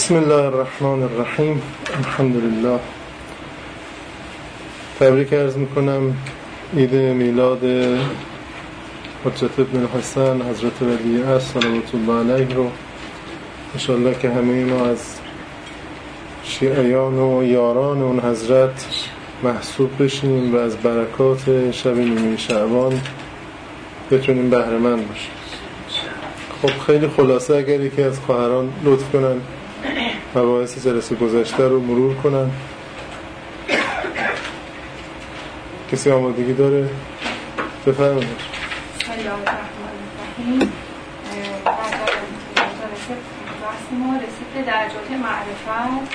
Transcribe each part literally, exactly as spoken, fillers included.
بسم الله الرحمن الرحیم. الحمدلله. تبریک عرض میکنم عید میلاد حجت ابن الحسن حضرت ولی عصر صلوات الله علیه رو انشاءالله که همه ما از شیعیان و یاران اون حضرت محسوب بشیم و از برکات شب نیمه شعبان بتونیم بهره مند باشیم. خب خیلی خلاصه اگر یکی از خواهران لطف کنن مباحث جلسه گذشته رو مرور کنن. کسی آمادگی داره؟ بفرمایید. بسم الله الرحمن الرحیم. در جلسه بحث ما رسید به درجات معرفت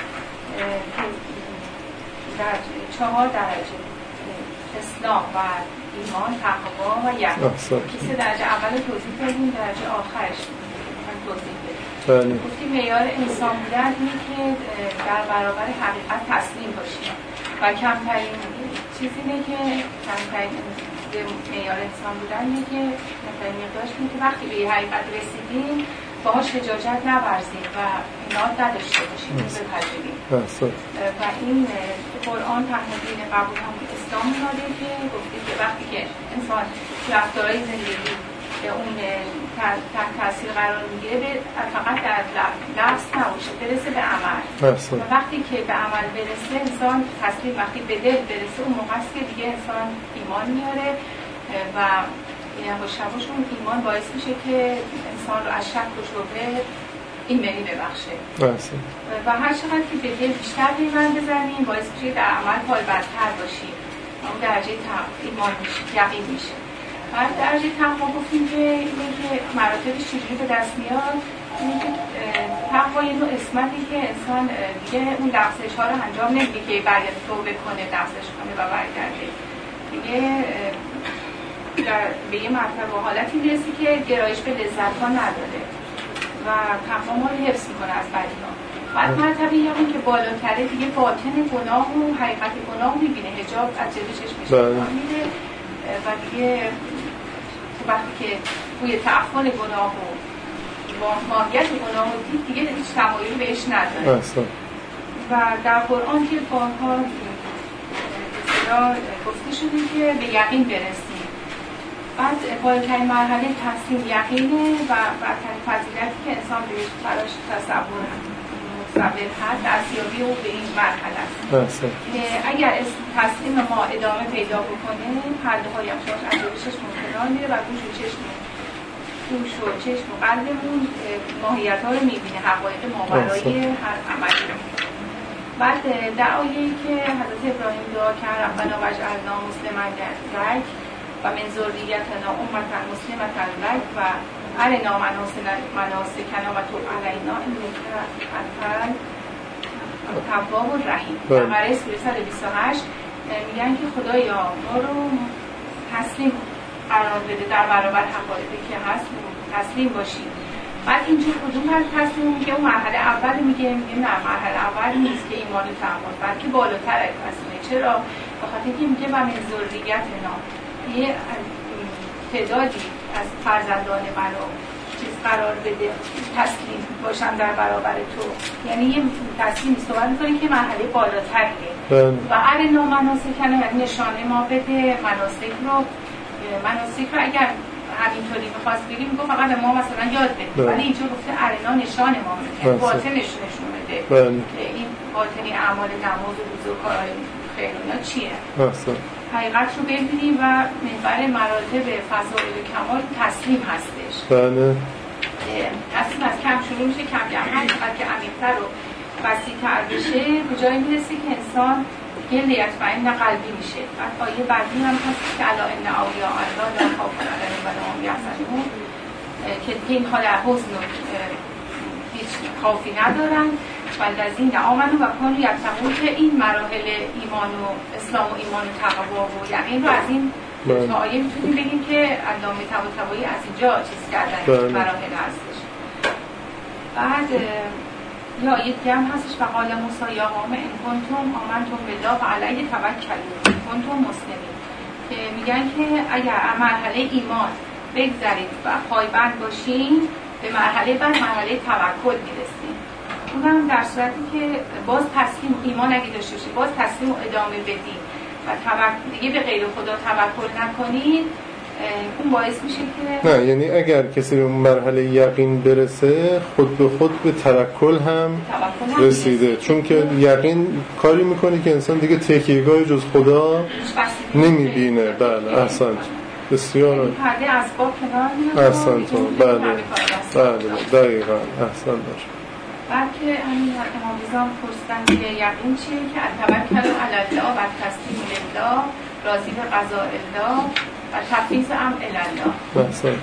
در چهار درجه: اسلام و ایمان، تقوا و یقین. سه درجه اول توضیح بدیم، درجه آخرش توضیح بدیم. بله. گفتیم معیار انسان بودن اینه که در برابر حقیقت تسلیم باشیم و کمترین چیز اینه که کمترین معیار انسان بودن اینه که کمترین مقدارش اینه که وقتی به حقیقت رسیدیم باهاش حجاجت نورزیم و اناد نداشته باشیم، بپذیریم. و این قرآن تنها دین قبول هم که اسلام داده که گفتیم که وقتی که انسان رفتارهای زندگی به اون تحت تاثیر قرار میگیره فقط در لفظ نباشه، برسه به عمل. و وقتی که به عمل برسه انسان تسلیم، وقتی به دل برسه اون موقع است که دیگه انسان ایمان میاره و یواش یواش اون ایمان باعث میشه که انسان رو از شک و شبهه ایمنی ببخشه. و هر چقدر که به دل بیشتر پیوند بزنیم باعث میشه در عمل پایبندتر باشیم، اون درجه ایمان میشه، یقین میشه. بعد درجه تقوا گفتیم که اینه که مراتبش چجوری به دست میاد. اینه که تقوا یه نوع اسمتی که انسان دیگه اون لغزش ها رو انجام نمیده که برگرد توبه کنه، لغزش کنه و برگرده دیگه به یه مرتبه و حالتی میرسی که گرایش به لذت ها نداره و تقوا ما رو حفظ میکنه از بدی ها. بعد مرتبه یقین که بالاتره دیگه باطن گناه و حقیقت گناه میبینه، حجاب از جلوی چشمش میره و دیگه وقتی که بوی تعفن گناه و ماهیت گناه رو دید دیگه هیچ تمایلی بهش نداره. و در قرآن که بارها گفته شده که به یقین برسیم. بعد بالاترین مرحله تسلیم یقینه و برترین فضیلتی که انسان بهش براش تصور متصور هست دستیابی او به این مرحله است. اگر تسلیم ما ادامه پیدا بکنه پرده های افشاش از روشش منکنار میره و گوش و چشم گوش و چشم و قلبمون ماهیت ها رو میبینه، حقایق ماورای هر عملی رو. بعد در آیه‌ای که حضرت ابراهیم دعا کرد ربنا واجعلنا مسلمین لک و من ذریتنا امة مسلمة لک و ارنا مناسکنا و تب علینا انک انت التواب الرحیم. بقره سوره صد و بیست و هشت میگن که خدایا ما رو تسلیم قرار بده در برابر حقایقی که هست، تسلیم باشیم. بعد اینجور کدوم هر تسلیم میگه اون مرحله اول میگه میگه نه مرحله اول نیست که ایمان و تعامل، بلکه بالاتر از تسلیمه. چرا؟ بخاطر اینکه میگه و من ذریتنا یه تعدادی از فرزندان منو چیز قرار بده تسلیم باشن در برابر تو، یعنی یه تسلیم صحبت می‌کنه که مرحله بالاتریه. و ارنا مناسکنا یعنی نشانه ما بده مناسک رو. مناسک رو اگر همینطوری می‌خواست بگیم میگه فقط به ما مثلا یاد بده، ولی اینجا گفته ارنا نشانه ما بده، باطنش نشون بده که این باطنی اعمال نماز و روزه و کارهای خیر اینا چیه. حقیقت رو ببینیم و محور مراتب فضائل و کمال تسلیم هستش. بله. تسلیم از کم شروع میشه، کم کم هست که عمیق‌تر و وسیع‌تر بشه به جایی میرسه که انسان دیگه لیطمئن قلبی میشه. بعد آیه بعدی هم هست که الا ان اولیاء الله لا خوف علیهم ولا هم یحزنون، که دیگه اینها در حزن هیچ خوفی ندارن. والذین آمنوا و کانوا یتقون، که این مراحل ایمان و اسلام و ایمان و تقوا و یقین رو از این تا آیه میتونیم بگیم که علامه طباطبایی از اینجا چیز کردن مراحل هستش. بعد یا یکی هم هستش فقال موسی یا قوم ان کنتم آمنتم بالله و علیه توکلوا ان کنتم مسلمین، که میگن که اگر مرحله ایمان بگذارید و پایبند باشین به مرحله بعد مرحله توکل میرسیم. اونم در صورتی که باز تسلیم ایمان اگه داشته باشید، باز تسلیم و ادامه بدید و توکل دیگه به غیر خدا توکل نکنید، اون باعث میشه که نه، یعنی اگر کسی به اون مرحله یقین برسه خود به خود به توکل هم رسیده، چون که یقین کاری میکنه که انسان دیگه تکیهگاهی جز خدا نمیبینه. بله احسنت، بسیار پرده اسباب کنار میاد. احسنت، بله بله دقیقاً احسنت باشه. بعد که همین امام پرسیدن که یقین چیه، که التوکل علی الله و تسلیم لله، راضی به قضاء الله و تفویض امر الی الله. احسنت.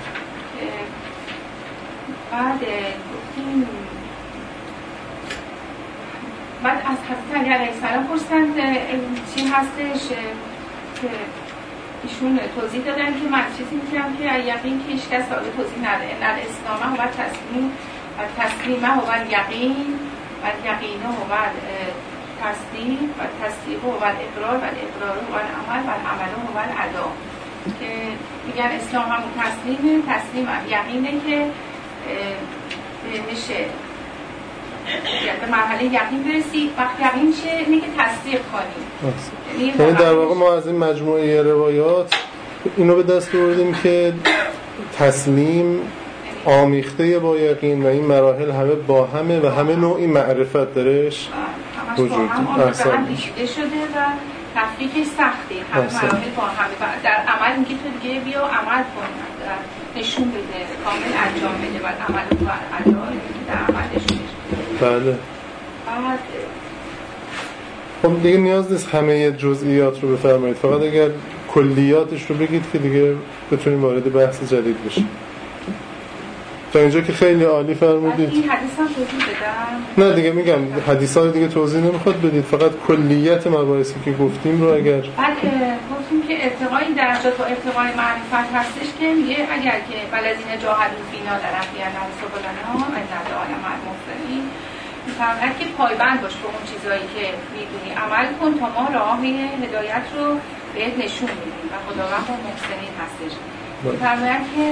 بعد گفتیم بعد از حضرت علی علیه السلام پرسیدن چی هستش که ایشون توضیح دادن که من چیزی میگم که یقین که هیچ کس قابل توضیح نداره، ان الاسلام و تسلیم و تسلیمه و یقین و یقینه و تصدیق و تصدیق و اقرار و اقرار و عمل و عمل و ادا، که میگن اسلام همون تسلیمه، تسلیم یقینه که بهش به مرحله یقین برسی. وقت یقین چه؟ اینه که تصدیق کنیم. یعنی در واقع ما از این مجموعه روایات اینو به دست آوردیم که تسلیم آمیخته با یقین و این مراحل همه با همه و همه نوعی معرفت درش وجود داره. اصلا دیده شده و تفریقش سخته، همه مراحل با همه در عمل میگه تو دیگه بیا عمل کن، نشون بده، کامل انجام بده و عمل و ادا در عمل نشون بده. بله. خب دیگه نیاز نیست همه جزئیات رو بفرمایید، فقط اگر کلیاتش رو بگید که دیگه بتونیم وارد بحث جدید بشیم. تا اینجا که خیلی عالی فرمودید. این حدیث هم توضیح بدم؟ نه دیگه میگم حدیثا رو دیگه توضیح نمیخواد بدید، فقط کلیت مباحثی که گفتیم رو اگر بعد گفتیم که ارتقای درجات و ارتقای معرفت هستش که میگه اگر که بلدین جاهدون فینا در اخیان نفس و بلنا و ندعال مع المحسنین، میفرماید که پایبند باش به اون چیزایی که میدونی، عمل کن تا ما راه هدایت رو بهت نشون بدیم و خداوند با محسنین هستش. میفرماید که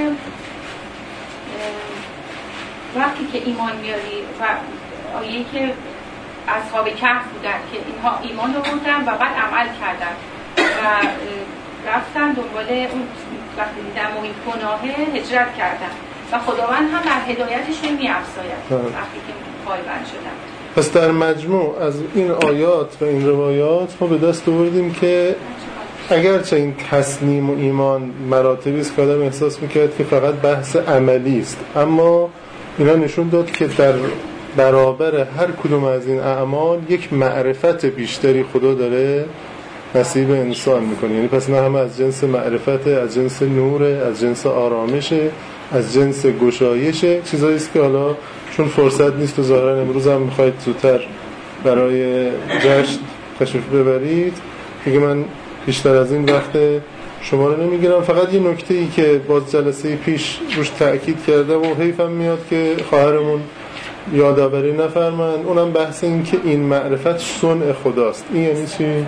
وقتی که ایمان میاری و آیه که اصحاب کهف بودن که اینها ایمان آوردن و بعد عمل کردن و رفتن دنبال اون، وقتی دیدن محیط گناهه هجرت کردن و خداوند هم بر هدایتشون می‌افزاید وقتی که پایبند شدن. پس در مجموع از این آیات و این روایات ما به دست آوردیم که اگرچه این تسلیم و ایمان مراتبی است که آدم احساس میکرد که فقط بحث عملی است، اما اینا نشون داد که در برابر هر کدوم از این اعمال یک معرفت بیشتری خدا داره نصیب انسان میکنه. یعنی پس نه همه از جنس معرفت، از جنس نور، از جنس آرامشه، از جنس گشایشه، چیزایی است که حالا چون فرصت نیست و ظاهرا امروز هم میخواید زودتر برای جشن تشریف ببرید دیگه، من بیشتر از این وقت شما رو نمیگیرم. فقط یه نکته‌ای که باز جلسه پیش روش تأکید کرده و حیفم میاد که خواهرمون یادآوری نفرمایند، اونم بحث این که این معرفت صنع خداست. این یعنی چی؟ یعنی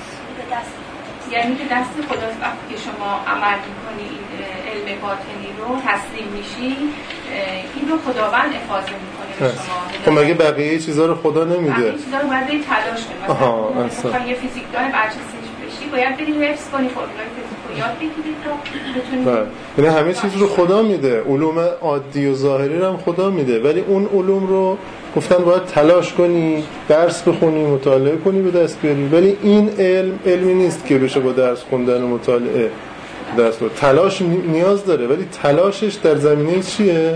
که دست خداست. وقتی که شما عمل می‌کنی این علم باطنی رو تسلیم میشی، این رو خداوند افاضه می‌کنه به شما. خب مگه بقیه چیزا رو خدا نمیده؟ بقیه چیزا رو باید تلاش کنی. مثلا اگه یه فیزیکدان برچسبش بشی باید بری حفظ کنی، فرمولای فیزیک رو یاد بگیری تا بتونی. یعنی همه چیز رو خدا میده، علوم عادی و ظاهری رو هم خدا میده، ولی اون علوم رو گفتن باید تلاش کنی، درس بخونی، مطالعه کنی به دست بیاری. ولی این علم علمی نیست که بشه با درس خوندن و مطالعه دست بیاری. تلاش نیاز داره، ولی تلاشش در زمینه چیه؟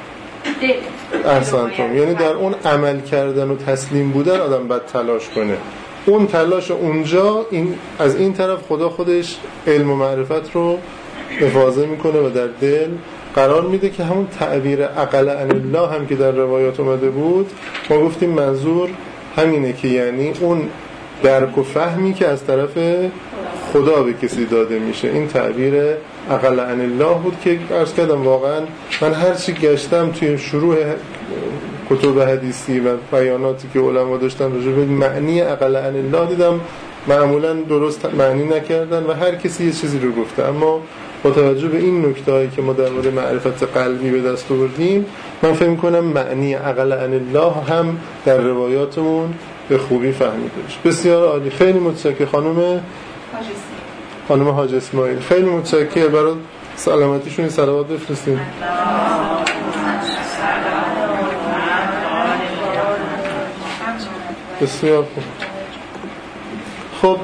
احسنتم. یعنی در اون عمل کردن و تسلیم بودن آدم باید تلاش کنه. اون تلاش اونجا این از این طرف خدا خودش علم و معرفت رو افاضه میکنه و در دل قرار میده که همون تعبیر عقل عن الله هم که در روایات اومده بود، ما گفتیم منظور همینه که یعنی اون درک و فهمی که از طرف خدا به کسی داده میشه. این تعبیر عقل عن الله بود که عرض کردم واقعا من هرچی گشتم توی شروع کتب حدیثی و بیاناتی که علما داشتن راجع به معنی عقل عن الله دیدم معمولا درست معنی نکردن و هر کسی یه چیزی رو گفته، اما با توجه به این نکته‌ای که ما در مورد معرفت قلبی به دست آوردیم، من فکر می‌کنم معنی اقل عن الله هم در روایاتمون به خوبی فهمیده بشه. بسیار عالی، خیلی متشکرم خانم خانم حاج اسماعیل، خیلی متشکرم. برای سلامتیشون صلوات بفرستید. بسیار خوب. خب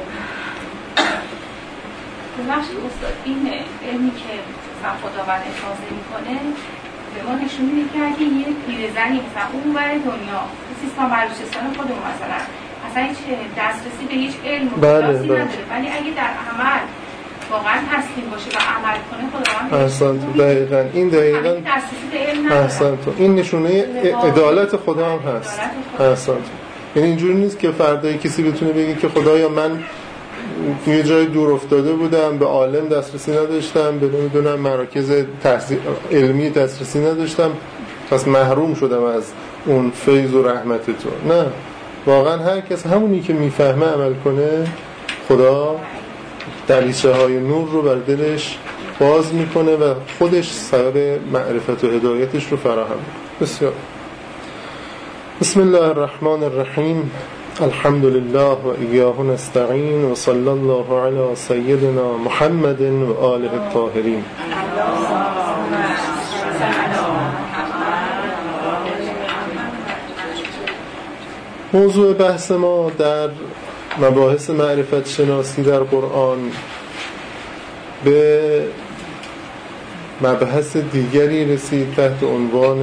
ببخشید استاد، این علمی که مثلا خداوند اجازه میکنه به ما نشون میده که اگه یه پیرزنی مثلا اون ور دنیا سیستان بلوچستان خودمون مثلا اصلا هیچ دسترسی به هیچ علم و کلاسی نداره، ولی اگه در عمل واقعا تسلیم باشه و عمل کنه خداوند احسنت. دقیقاً این دقیقاً احسنت. این نشونه عدالت خدا هم هست. احسنت. یعنی اینجوری نیست که فردا کسی بتونه بگه که خدایا من توی جای دور افتاده بودم، به عالم دسترسی نداشتم، به نمیدونم مراکز تحصیل علمی دسترسی نداشتم، پس محروم شدم از اون فیض و رحمت تو. نه، واقعا هر کس همونی که میفهمه عمل کنه، خدا دریچه های نور رو بر دلش باز میکنه و خودش سبب معرفت و هدایتش رو فراهم میکنه. بسیار. بسم الله الرحمن الرحیم. الحمد لله و ایاه نستعین و صلی الله علی سیدنا محمد و آله الطاهرین. موضوع بحث ما در مباحث معرفت شناسی در قرآن به مبحث دیگری رسید تحت عنوان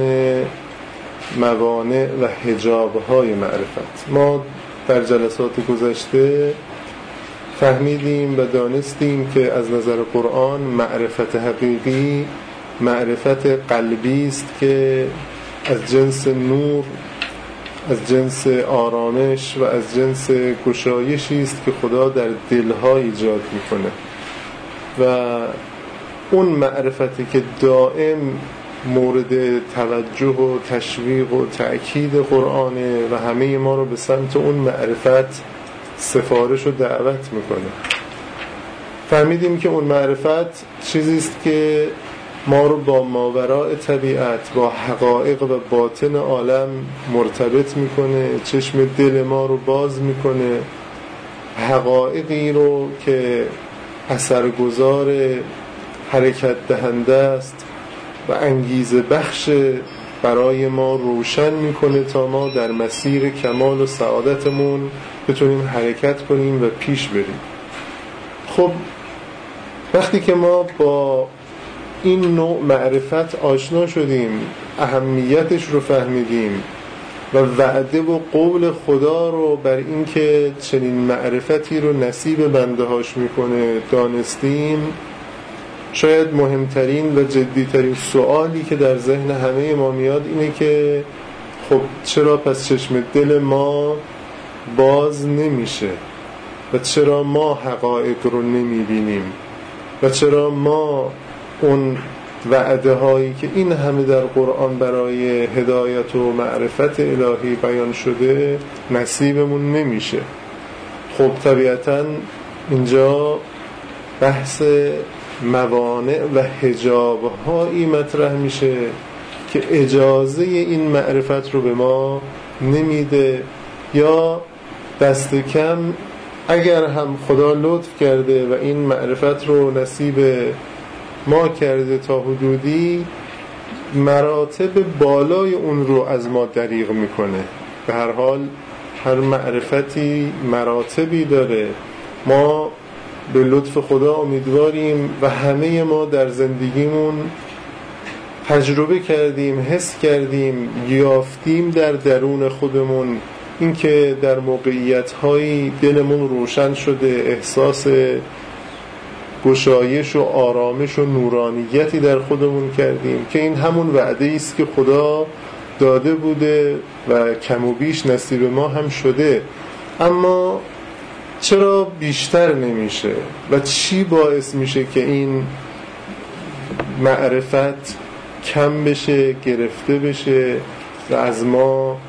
موانع و حجاب‌های معرفت. ما در جلسات گذشته فهمیدیم و دانستیم که از نظر قرآن معرفت حقیقی معرفت قلبی است که از جنس نور، از جنس آرامش و از جنس گشایشی است که خدا در دلها ایجاد میکنه و اون معرفتی که دائم مورد توجه و تشویق و تأکید قرآنه و همه ما رو به سمت اون معرفت سفارش و دعوت میکنه. فهمیدیم که اون معرفت چیزی است که ما رو با ماوراء طبیعت، با حقایق و باطن عالم مرتبط میکنه، چشم دل ما رو باز میکنه، حقایقی رو که اثرگذار حرکت دهنده است و انگیزه بخش برای ما روشن میکنه تا ما در مسیر کمال و سعادتمون بتونیم حرکت کنیم و پیش بریم. خب وقتی که ما با این نوع معرفت آشنا شدیم، اهمیتش رو فهمیدیم و وعده و قول خدا رو بر این که چنین معرفتی رو نصیب بنده هاش میکنه دانستیم، شاید مهمترین و جدیترین سوالی که در ذهن همه ما میاد اینه که خب چرا پس چشم دل ما باز نمیشه و چرا ما حقایق رو نمیبینیم و چرا ما اون وعده هایی که این همه در قرآن برای هدایت و معرفت الهی بیان شده نصیبمون نمیشه. خب طبیعتاً اینجا بحث موانع و حجاب هایی مطرح میشه که اجازه این معرفت رو به ما نمیده، یا دست کم اگر هم خدا لطف کرده و این معرفت رو نصیب ما کرده تا حدودی، مراتب بالای اون رو از ما دریغ میکنه. به هر حال هر معرفتی مراتبی داره. ما به لطف خدا امیدواریم و همه ما در زندگیمون تجربه کردیم، حس کردیم، یافتیم در درون خودمون این که در موقعیت‌هایی دلمون روشن شده، احساس گشایش و آرامش و نورانیتی در خودمون کردیم که این همون وعده است که خدا داده بوده و کم و بیش نصیب ما هم شده. اما چرا بیشتر نمیشه و چی باعث میشه که این معرفت کم بشه، گرفته بشه و از ما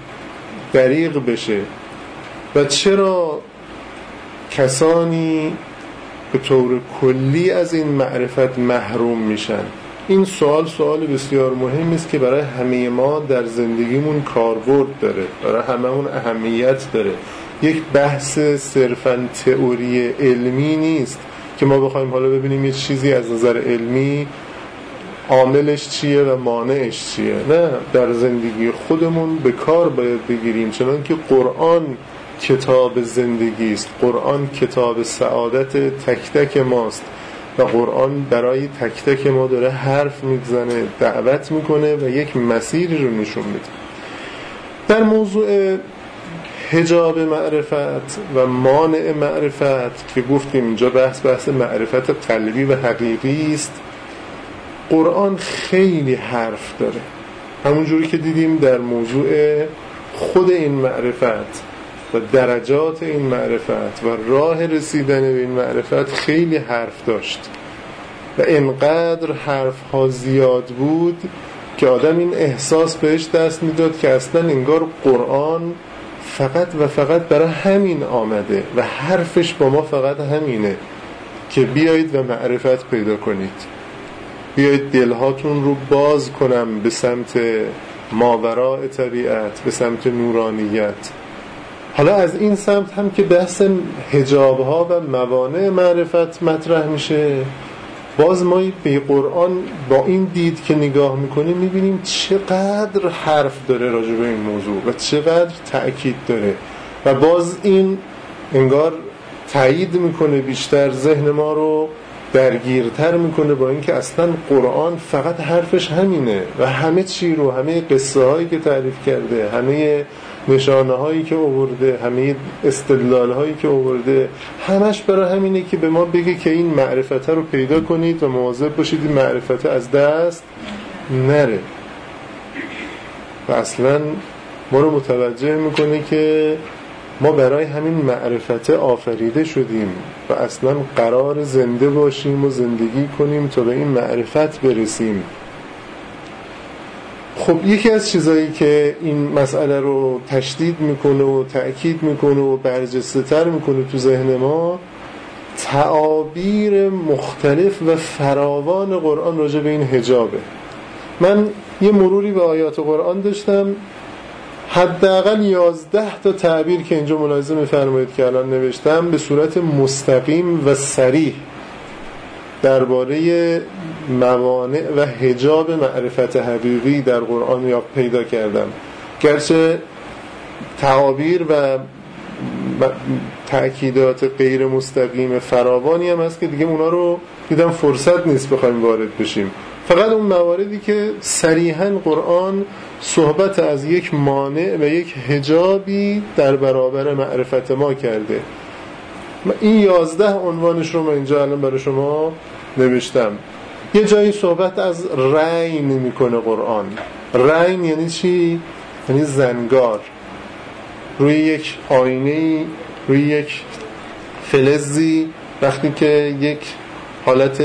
دریغ بشه؟ و چرا کسانی به طور کلی از این معرفت محروم میشن. این سوال سوال بسیار مهمی است که برای همه ما در زندگیمون کاربرد داره، برای هممون اهمیت داره. یک بحث صرفاً تئوری علمی نیست که ما بخوایم حالا ببینیم یه چیزی از نظر علمی عاملش چیه و مانعش چیه. نه، در زندگی خودمون به کار باید بگیریم، چنان که قرآن کتاب زندگی است، قرآن کتاب سعادت تک تک ماست و قرآن برای تک تک ما داره حرف میزنه، دعوت میکنه و یک مسیری رو نشون میده. در موضوع حجاب معرفت و مانع معرفت که گفتیم اینجا بحث بحث معرفت قلبی و حقیقی است، قرآن خیلی حرف داره. همونجوری که دیدیم در موضوع خود این معرفت و درجات این معرفت و راه رسیدن به این معرفت خیلی حرف داشت و انقدر حرف ها زیاد بود که آدم این احساس بهش دست میداد که اصلا انگار قرآن فقط و فقط برای همین آمده و حرفش با ما فقط همینه که بیایید و معرفت پیدا کنید، بیایید دلهاتون رو باز کنم به سمت ماوراء طبیعت، به سمت نورانیت. حالا از این سمت هم که بحث حجاب ها و موانع معرفت مطرح میشه، باز ما به قرآن با این دید که نگاه میکنیم میبینیم چقدر حرف داره راجع به این موضوع و چقدر تأکید داره و باز این انگار تایید میکنه، بیشتر ذهن ما رو درگیرتر میکنه با اینکه اصلا قرآن فقط حرفش همینه و همه چی رو، همه قصه هایی که تعریف کرده، همه نشانه هایی که آورده، همه استدلال هایی که آورده، همش برای همینه که به ما بگه که این معرفت رو پیدا کنید و مواظب باشید این معرفت از دست نره و اصلا ما رو متوجه میکنه که ما برای همین معرفت آفریده شدیم و اصلا قرار زنده باشیم و زندگی کنیم تا به این معرفت برسیم. خب یکی از چیزایی که این مسئله رو تشدید میکنه و تأکید میکنه و برجسته تر میکنه تو ذهن ما، تعابیر مختلف و فراوان قرآن راجع به این حجابه. من یه مروری به آیات قرآن داشتم، حداقل یازده تا تعبیر که اینجا ملاحظه می‌فرمایید که الان نوشتم به صورت مستقیم و صریح درباره موانع و حجاب معرفت حقیقی در قرآن یا پیدا کردم. گرچه تعابیر و تأکیدات غیر مستقیم فراوانی هم هست که دیگه اونا رو دیدم فرصت نیست بخوایم وارد بشیم. فقط اون مواردی که صریحاً قرآن صحبت از یک مانع و یک حجابی در برابر معرفت ما کرده. این یازده عنوانش رو من اینجا الان برای شما نوشتم. یه جایی صحبت از رین میکنه قرآن. رین یعنی چی؟ یعنی زنگار. روی یک آینه، روی یک فلزی، وقتی که یک حالت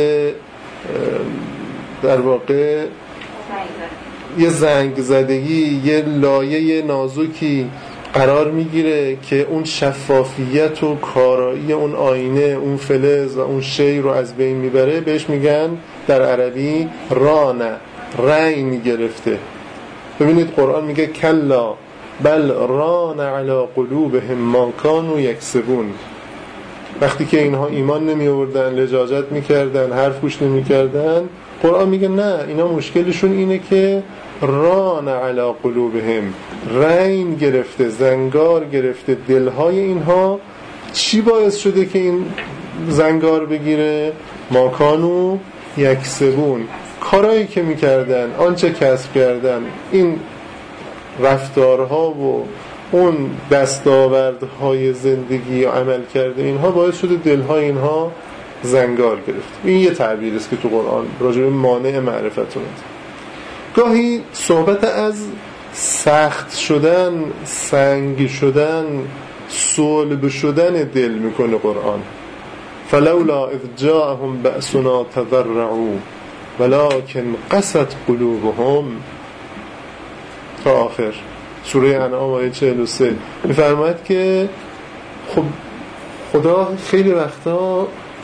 در واقع یه زنگ زدگی، یه لایه نازکی قرار میگیره که اون شفافیت و کارایی اون آینه، اون فلز و اون شی رو از بین میبره، بهش میگن در عربی رانه، رین گرفته. ببینید قرآن میگه کلا بل ران علی قلوبهم ما کانوا یکسبون. وقتی که اینها ایمان نمی آوردن، لجاجت میکردن، حرف گوش نمی کردن، قرآن میگه نه، اینا مشکلشون اینه که ران علی قلوبهم، رین گرفته، زنگار گرفته دلهای اینها. چی باعث شده که این زنگار بگیره؟ ما کانوا یکسبون، کارایی که میکردن، آنچه کسب کردن، این رفتارها و اون دستاوردهای زندگی و عمل کرده اینها باعث شده دلهای اینها زنگار گرفت. این یه تعبیر است که تو قرآن راجع به مانع معرفت اومده. گاهی صحبت از سخت شدن، سنگ شدن، صلب شدن دل میکنه قرآن. فلولا اذ جاءهم بأسنا تضرعوا ولكن قست قلوبهم، تا آخر سوره انعام آیه چهل و سه میفرماید که خب خدا خیلی وقتا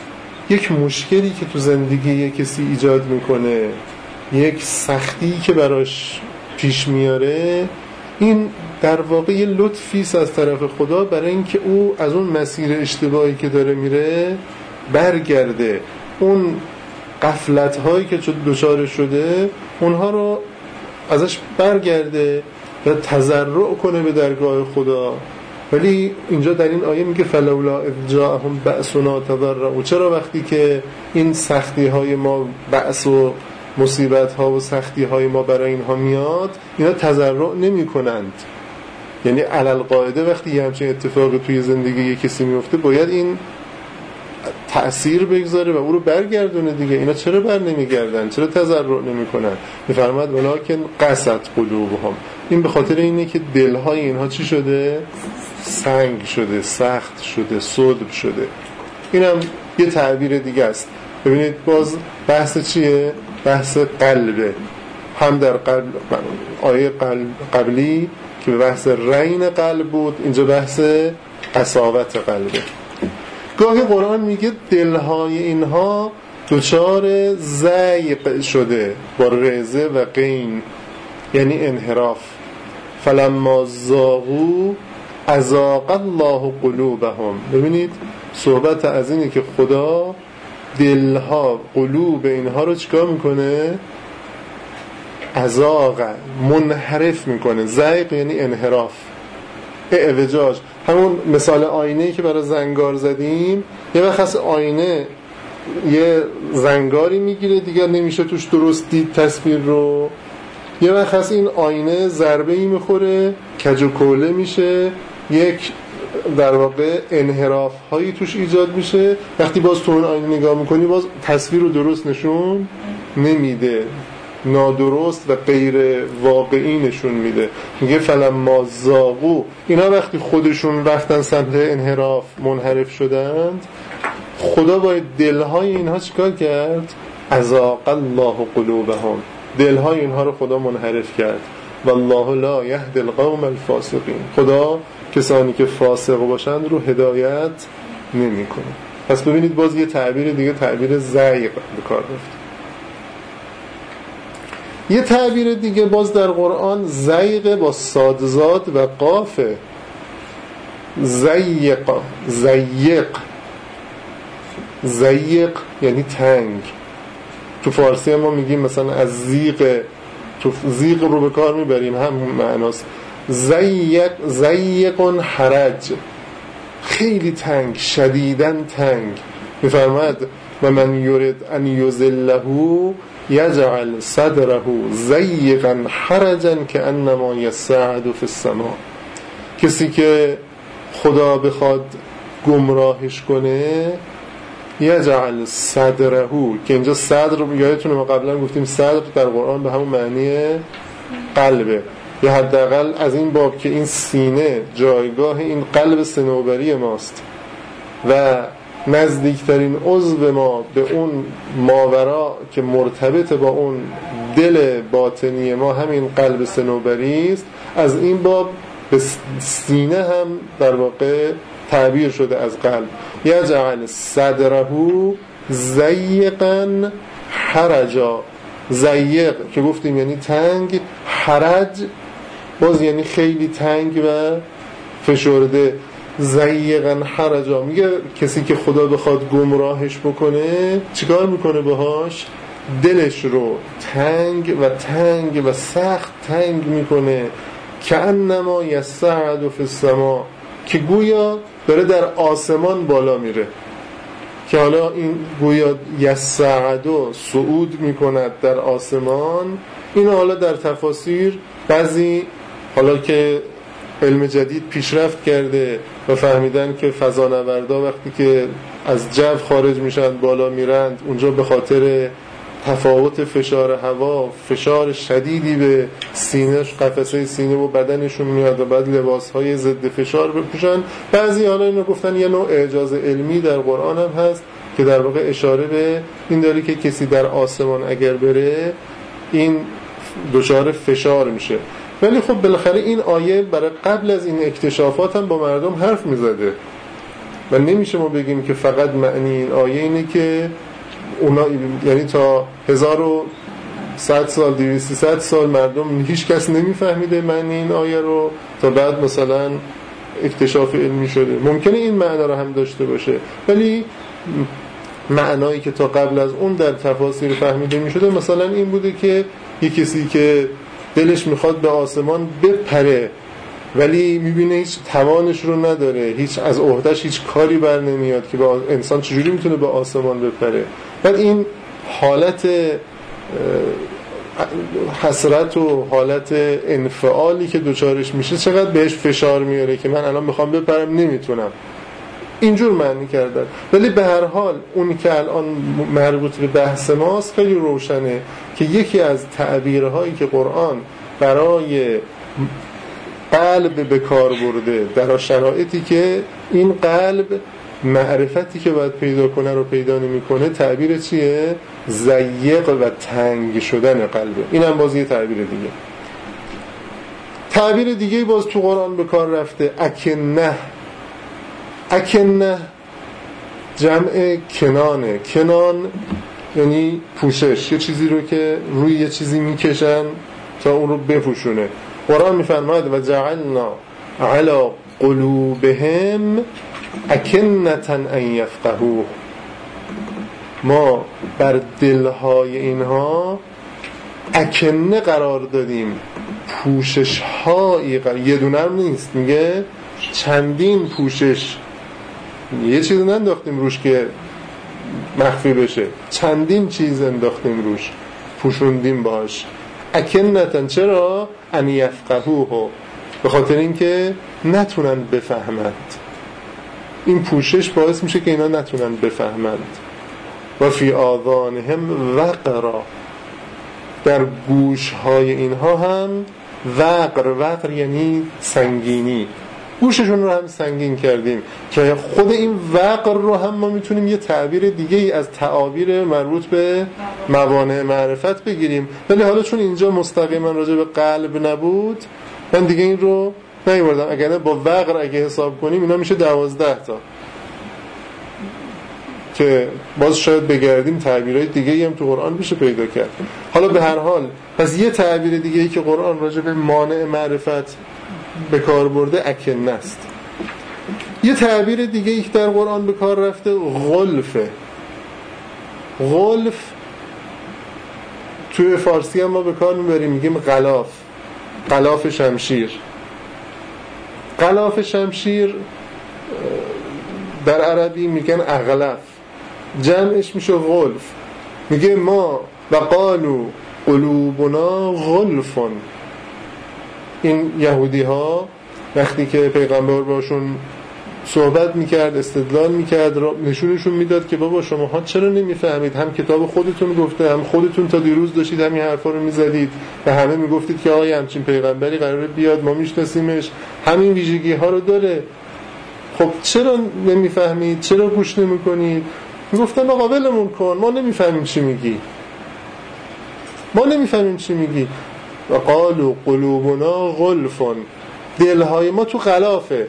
یک مشکلی که تو زندگی یک کسی ایجاد میکنه، یک سختی که براش پیش میاره، این در واقع یه لطفی است از طرف خدا برای اینکه او از اون مسیر اشتباهی که داره میره برگرده، اون غفلت هایی که دچار شده اونها رو ازش برگرده و تضرع کنه به درگاه خدا. ولی اینجا در این آیه میگه فلولا اذ جاءهم بأسنا تضرعوا، چرا وقتی که این سختی های ما، بأس و مصیبت ها و سختی های ما برای اینها میاد، اینا تضرع نمی کنند. یعنی علل قاعده وقتی یه همچین اتفاقی توی زندگی یک کسی میفته باید این تأثیر بگذاره و او رو برگردونه دیگه. اینا چرا بر نمیگردن؟ چرا تضرع نمی کنن؟ میفرماد ولکن قست قلوبهم، این به خاطر اینه که دلهای اینها چی شده؟ سنگ شده، سخت شده، صلب شده. اینم یه تعبیر دیگه است. ببینید باز بحث چیه؟ بحث قلبه. هم در قلب آیه قلب قبلی که بحث رین قلب بود، اینجا بحث قساوت قلبه. گاهی قرآن میگه دلهای اینها دچار زیغ شده با رزه و قین، یعنی انحراف. فلما زاغوا ازاغ الله قلوبهم. ببینید صحبت از اینه که خدا دلها، قلوب اینها رو چیکار میکنه؟ ازاغ، منحرف میکنه. زیغ یعنی انحراف، اعوجاج. همون مثال آینه‌ای که برای زنگار زدیم، یه وقت از آینه یه زنگاری میگیره دیگه نمیشه توش درست دید تصویر رو، یه وقت از این آینه ضربه‌ای میخوره، کج و کوله میشه، یک در واقع انحراف هایی توش ایجاد میشه. وقتی باز تو اون آینه نگاه میکنی باز تصویر رو درست نشون نمیده، نادرست و غیر واقعی نشون میده. میگه فلما زاغوا، اینا وقتی خودشون رفتن سمت انحراف، منحرف شدند، خدا باید دلهای اینها چیکار کرد؟ ازاغ الله قلوبهم، دلهای اینها رو خدا منحرف کرد. والله لا یهدی القوم الفاسقین، خدا کسانی که فاسق باشند رو هدایت نمیکنه. پس ببینید باز یه تعبیر دیگه، تعبیر زیغ به کار رفت. یه تعبیر دیگه باز در قرآن زیغ با صادزاد و قافه. زیق، زیق، زیق یعنی تنگ. تو فارسی ما میگیم مثلا از زیغ، تو زیغ رو به کار میبریم، هم معناست. زیق، زیقون حرج، خیلی تنگ، شدیدن تنگ. میفرماد و من یرید ان یذله یجعل صدره ضیقا حرجا کانما یصعد فی السماء. کسی که خدا بخواد گمراهش کنه، یجعل صدره، که اینجا صدر یادتونه ما قبلا گفتیم صدر در قرآن به همون معنی قلبه، یا حداقل از این باب که این سینه جایگاه این قلب صنوبری ماست و نزدیکترین عضو ما به اون ماورا که مرتبط با اون دل باطنی ما همین قلب صنوبری است. از این باب به سینه هم در واقع تعبیر شده از قلب. یجعل صدره ضیقا حرجا، ضیق که گفتیم یعنی تنگ، حرج باز یعنی خیلی تنگ و فشرده. ضیقا حرجا میگه کسی که خدا بخواد گمراهش بکنه چیکار میکنه باهاش؟ دلش رو تنگ و تنگ و سخت تنگ میکنه، کأنما یصعد فی السماء، که گویا داره در آسمان بالا میره. که حالا این گویا یصعد صعود میکند در آسمان، این حالا در تفاسیر بعضی حالا که علم جدید پیشرفت کرده و فهمیدن که فضانوردا وقتی که از جو خارج میشن بالا میرند، اونجا به خاطر تفاوت فشار هوا فشار شدیدی به سینه، قفسه سینه و بدنشون میاد و بعد لباسهای ضد فشار بپوشن. بعضی حالا اینو گفتن یه نوع اعجاز علمی در قرآن هم هست که در واقع اشاره به این داره که کسی در آسمان اگر بره این دچار فشار میشه. ولی خب بالاخره این آیه برای قبل از این اکتشافات هم با مردم حرف میزده. و نمیشه ما بگیم که فقط معنی این آیه اینه که اونا، یعنی تا هزار و صد سال دویست سیصد سال مردم هیچ کس نمیفهمیده معنی این آیه رو، تا بعد مثلا اکتشاف علمی شده. ممکنه این معنا رو هم داشته باشه، ولی معنایی که تا قبل از اون در تفاسیر فهمیده میشده مثلا این بوده که یک کسی که دلش میخواد به آسمان بپره ولی میبینه هیچ توانش رو نداره، هیچ از عهدهش هیچ کاری بر نمیاد که با انسان چجوری میتونه به آسمان بپره. بعد این حالت حسرت و حالت انفعالی که دوچارش میشه چقدر بهش فشار میاره که من الان میخوام بپرم نمیتونم، اینجور معنی کردن. ولی به هر حال اونی که الان مربوط به بحث ماست خیلی روشنه که یکی از تعبیرهایی که قرآن برای قلب به کار برده در شرایطی که این قلب معرفتی که باید پیدا کنه رو پیدا نمی‌کنه، تعبیر چیه؟ ضیق و تنگ شدن قلبه. این هم باز یه تعبیر دیگه. تعبیر دیگه باز تو قرآن به کار رفته، اکنه. اکنه جمع کنانه. کنان یعنی پوشش، یه چیزی رو که روی یه چیزی میکشن تا اون رو بپوشونه. قرآن میفرماید و جعلنا علی قلوبهم اکنة ان یفقهوه، ما بر دلهای اینها اکنه قرار دادیم، پوشش هایی قرار، یه دونه نیست، میگه چندین پوشش، یه چیز ننداختیم روش که مخفی بشه، چندین چیز انداختیم روش، پوشوندیم باش. اکنتن چرا؟ ان یفقهوه، به خاطر اینکه نتونن بفهمند. این پوشش باعث میشه که اینا نتونن بفهمند. و فی آذانهم وقرا، در گوشهای اینها هم وقر. وقر یعنی سنگینی، گوششون رو هم سنگین کردیم که خود این وقر رو هم ما میتونیم یه تعبیر دیگه ای از تعابیر مربوط به موانع معرفت بگیریم. ولی حالا چون اینجا مستقیما راجع به قلب نبود من دیگه این رو نیوردم. اگر نه با وقر اگه حساب کنیم اینا میشه دوازده تا که باز شاید بگردیم تعبیرهای دیگه ای هم تو قرآن بشه پیدا کرد. حالا به هر حال پس یه تعبیر دیگه ای که قرآن راجع به مانع معرفت به کار برده اکنه است. یه تعبیر دیگه ای که در قرآن به کار رفته غلفه. غلف توی فارسی هم ما به کار میبریم، میگیم غلاف، غلاف شمشیر. غلاف شمشیر در عربی میگن اغلف، جمعش میشه غلف. میگه ما و قالو قلوبنا غلفون. این یهودی ها وقتی که پیغمبر باشون صحبت میکرد، استدلال میکرد، نشونشون میداد که بابا شماها چرا نمیفهمید، هم کتاب خودتون گفته، هم خودتون تا دیروز داشتید همین حرفا رو میزدید و همه میگفتید که آقای همچین پیغمبری قراره بیاد، ما میشناسیمش، همین ویژگی ها رو داره، خب چرا نمیفهمید، چرا گوش نمیکنید؟ میگفتن آقا ولمون کن، ما نمیفهمیم چی میگی، ما نمیفهمیم چی میگی. و قالوا قلوبنا غلفون، دلهای ما تو غلافه،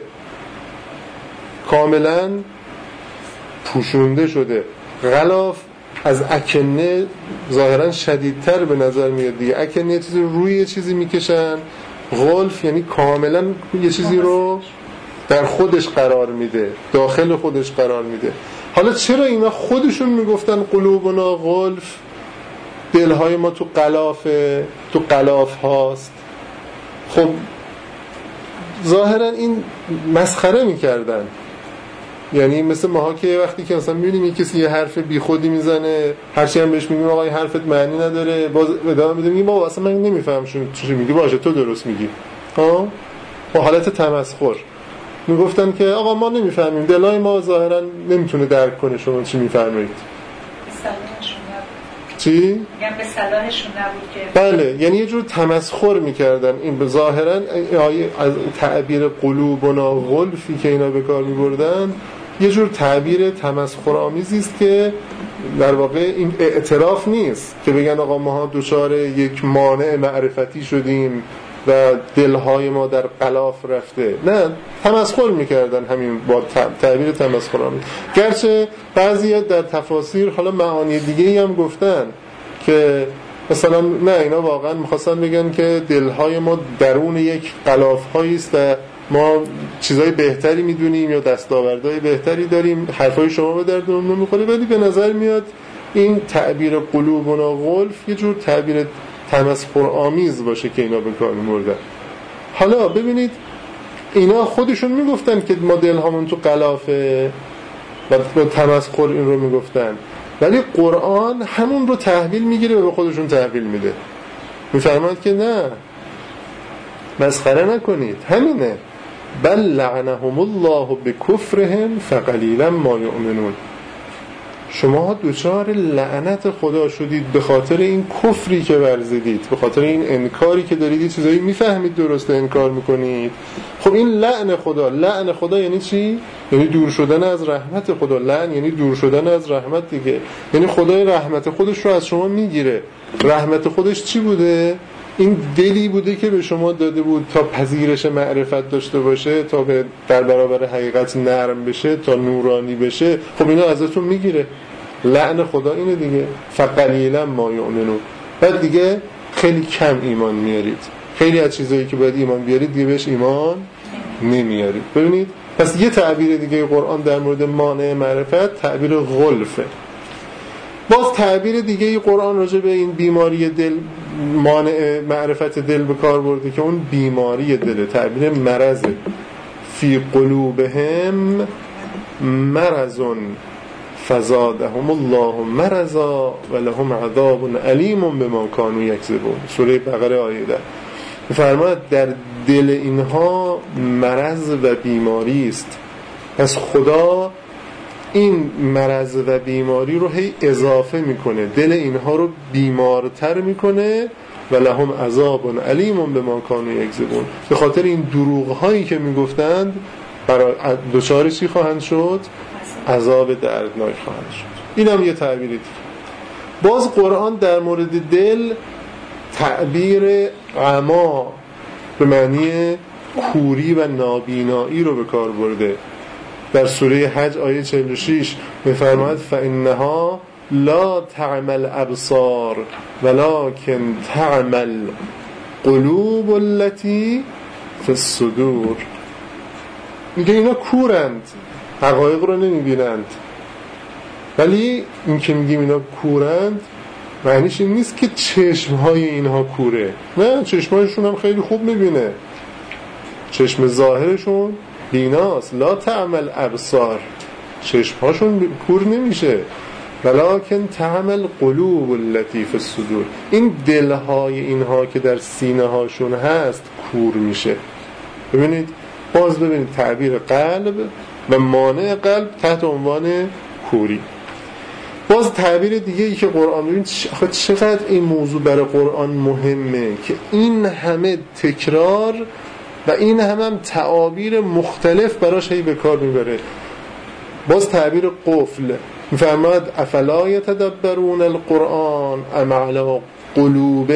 کاملا پوشونده شده. غلاف از اکنه ظاهرا شدیدتر به نظر میاد دیگه. اکنه یه چیزی روی یه چیزی میکشن، غلف یعنی کاملا یه چیزی رو در خودش قرار میده، داخل خودش قرار میده. حالا چرا اینا خودشون میگفتن قلوبنا غلف، دلهای ما تو غلافه، تو غلاف هاست؟ خب ظاهرا این مسخره میکردن. یعنی مثل ماها که وقتی که مثلا میبینیم یک کسی یه حرف بی خودی میزنه، هرچی هم بهش میگیم آقا این حرفت معنی نداره، باز ادامه میده میگیم بابا اصلا من نمیفهم چی میگی، باشه تو درست میگی. ها، با حالت تمسخر میگفتن که آقا ما نمیفهمیم، دلای ما ظاهرا نمیتونه درک کنه شما چی میفرمایید. چی؟ میگم به صلاحشون نبود که بله، یعنی یه جور تمسخر میکردن. این به ظاهرا از تعبیر قلوبنا غلفی که اینا به کار میبردن یه جور تعبیر تمسخرآمیزی است که در واقع این اعتراف نیست که بگن آقا ما دچار یک مانع معرفتی شدیم و دلهای ما در غلاف رفته. نه، تمسخر میکردن، همین با تعبیر تمسخرآمیز. گرچه بعضیا در تفاسیر حالا معانی دیگه‌ای هم گفتن که مثلا نه، اینا واقعا می‌خواستن بگن که دلهای ما درون یک غلاف‌هایی است و ما چیزای بهتری میدونیم یا دستاوردهای بهتری داریم، حرفای شما به دردمون نمیخوره. ولی به نظر میاد این تعبیر قلوبنا غلف یه جور تعبیر تمسخرآمیز باشه که اینا به کار می‌بردن. حالا ببینید اینا خودشون میگفتن که ما دلهامون تو غلافه و با تمسخر این رو میگفتن، ولی قرآن همون رو تحویل میگیره و به خودشون تحویل میده. میفرماید که نه، مسخره نکنید، همینه. بل لعنهم الله بکفرهم فقلیلا ما یؤمنون. شما دوچار لعنت خدا شدید به خاطر این کفری که ورزیدید، به خاطر این انکاری که دارید، چیزایی میفهمید درسته انکار میکنید. خب این لعن خدا، لعن خدا یعنی چی؟ یعنی دور شدن از رحمت خدا. لعن یعنی دور شدن از رحمت دیگه، یعنی خدای رحمت خودش رو از شما میگیره. رحمت خودش چی بوده؟ این دلی بوده که به شما داده بود تا پذیرش معرفت داشته باشه، تا به در برابر حقیقت نرم بشه، تا نورانی بشه. خب اینا ازتون میگیره. لعن خدا اینه دیگه. فقلیلا ما یؤمنون. بعد دیگه خیلی کم ایمان میارید، خیلی از چیزایی که باید ایمان بیارید دیگه بهش ایمان نمیارید. ببینید پس یه تعبیر دیگه قرآن در مورد مانع معرفت تعبیر غلفه. باز تعبیر دیگه قرآن راجع به این بیماری دل، مانع معرفت دل به کار برده که اون بیماری دل، تعبیر مرض. فی قلوبهم مرضون فزادهم الله مرضا ولهم عذاب علیم بما كانوا یکذبون. سوره بقره آیه ده می‌فرماید در دل اینها مرض و بیماری است. پس خدا این مرض و بیماری رو هی اضافه میکنه، دل اینها رو بیمارتر میکنه. و لهم عذاب علیم بما کانوا یکذبون. به خاطر این دروغ هایی که میگفتند برای دچار چی خواهند شد؟ عذاب دردناک خواهند شد. این هم یه تعبیری دیگه. باز قرآن در مورد دل تعبیر عما به معنی کوری و نابینایی رو به کار برده. در سوره حج آیه چهل و شش می‌فرماید فإنها لا تعمل ابصار ولكن تعمل قلوب التي في الصدور. میگه اینا کورند، حقایق رو نمیبینند. ولی این که میگیم اینا کورند معنیش این نیست که چشمهای اینها کوره. نه، چشمهایشون هم خیلی خوب میبینه، چشم ظاهرشون بیناست. لا تعمل ابصار، چشمهاشون کور نمیشه. ولکن تعمل قلوب التي في الصدور. این دلهای اینها که در سینه هاشون هست کور میشه. ببینید باز ببینید تعبیر قلب و مانع قلب تحت عنوان کوری. باز تعبیر دیگه ای که قرآن، ببینید چقدر این موضوع برای قرآن مهمه که این همه تکرار و این همه هم تعابیر مختلف براش هی به کار میبره. باز تعبیر قفل میفرماید افلا یتدبرون القرآن ام علی قلوب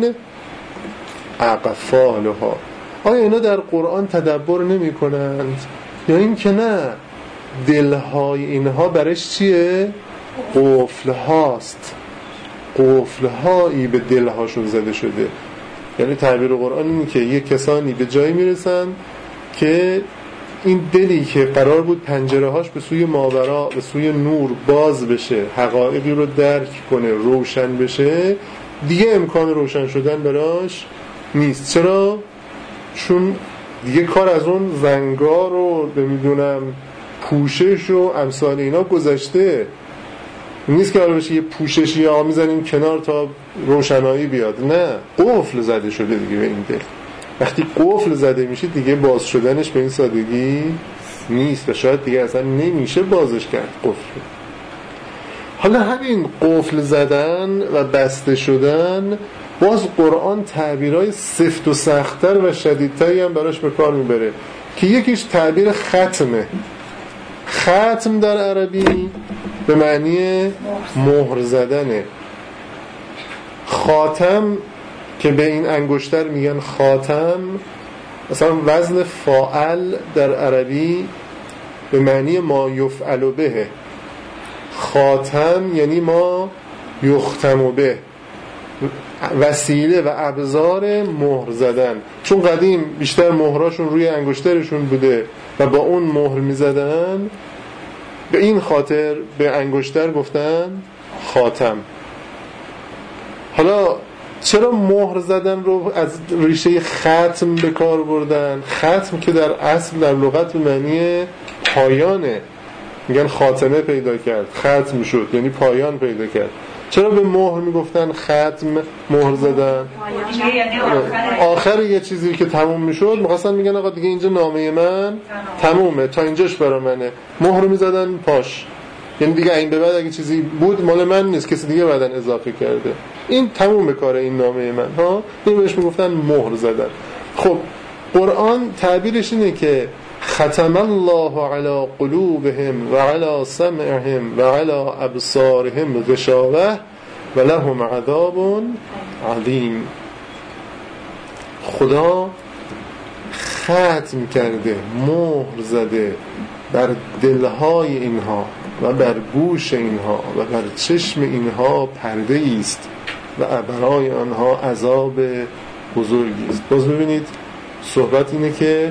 اقفالها. آیا اینا در قرآن تدبر نمی کنند یا این که نه دلهای اینها برش چیه؟ قفل هاست، قفل هایی به دلهاشون زده شده. یعنی تعبیر قرآن اینه که یک کسانی به جایی میرسن که این دلی که قرار بود پنجره هاش به سوی ماورا، به سوی نور باز بشه، حقایقی رو درک کنه، روشن بشه، دیگه امکان روشن شدن براش نیست. چرا؟ چون دیگه کار از اون زنگار رو نمیدونم پوشش و امثال اینا گذشته. نیست که حالا بشه یه پوششی ها میزنیم کنار تا روشنایی بیاد. نه، قفل زده شده دیگه به این دل. وقتی قفل زده میشه دیگه باز شدنش به این سادگی نیست و شاید دیگه اصلا نمیشه بازش کرد قفل. حالا همین قفل زدن و بسته شدن باز قرآن تعبیرهای سفت و سخت‌تر و شدیدتری هم براش به کار میبره که یکیش تعبیر ختمه. ختم در عربی به معنی مهر زدنه. خاتم که به این انگشتر میگن خاتم. مثلا وزن فاعل در عربی به معنی ما یفعل به، خاتم یعنی ما یختم به، وسیله و ابزار مهر زدن. چون قدیم بیشتر مهراشون روی انگشترشون بوده و با اون مهر میزدن، به این خاطر به انگشتر گفتن خاتم. حالا چرا مهر زدن رو از ریشه ختم به کار بردن؟ ختم که در اصل در لغت به معنی پایانه، میگن خاتمه پیدا کرد، ختم شد یعنی پایان پیدا کرد. چرا به مهر میگفتن ختم، مهر زدن؟ آخر یه چیزی که تموم میشد میخواستن میگن آقا دیگه اینجا نامه من تمومه، تا اینجاش برای منه. مهر میزدن پاش، یعنی دیگه این به بعد اگه چیزی بود مال من نیست، کسی دیگه بعدن اضافه کرده، این تموم کاره این نامه من ها. این بهش میگفتن مهر زدن. خب قرآن تعبیرش اینه که ختم الله علی قلوبهم و علی سمعهم و علی ابصارهم غشاوة و لهم عذاب عظیم. خدا ختم کرده، مهر زده بر دلهای اینها و بر گوش اینها و بر چشم اینها پرده است و برای آنها عذاب بزرگی است. باز ببینید صحبت اینه که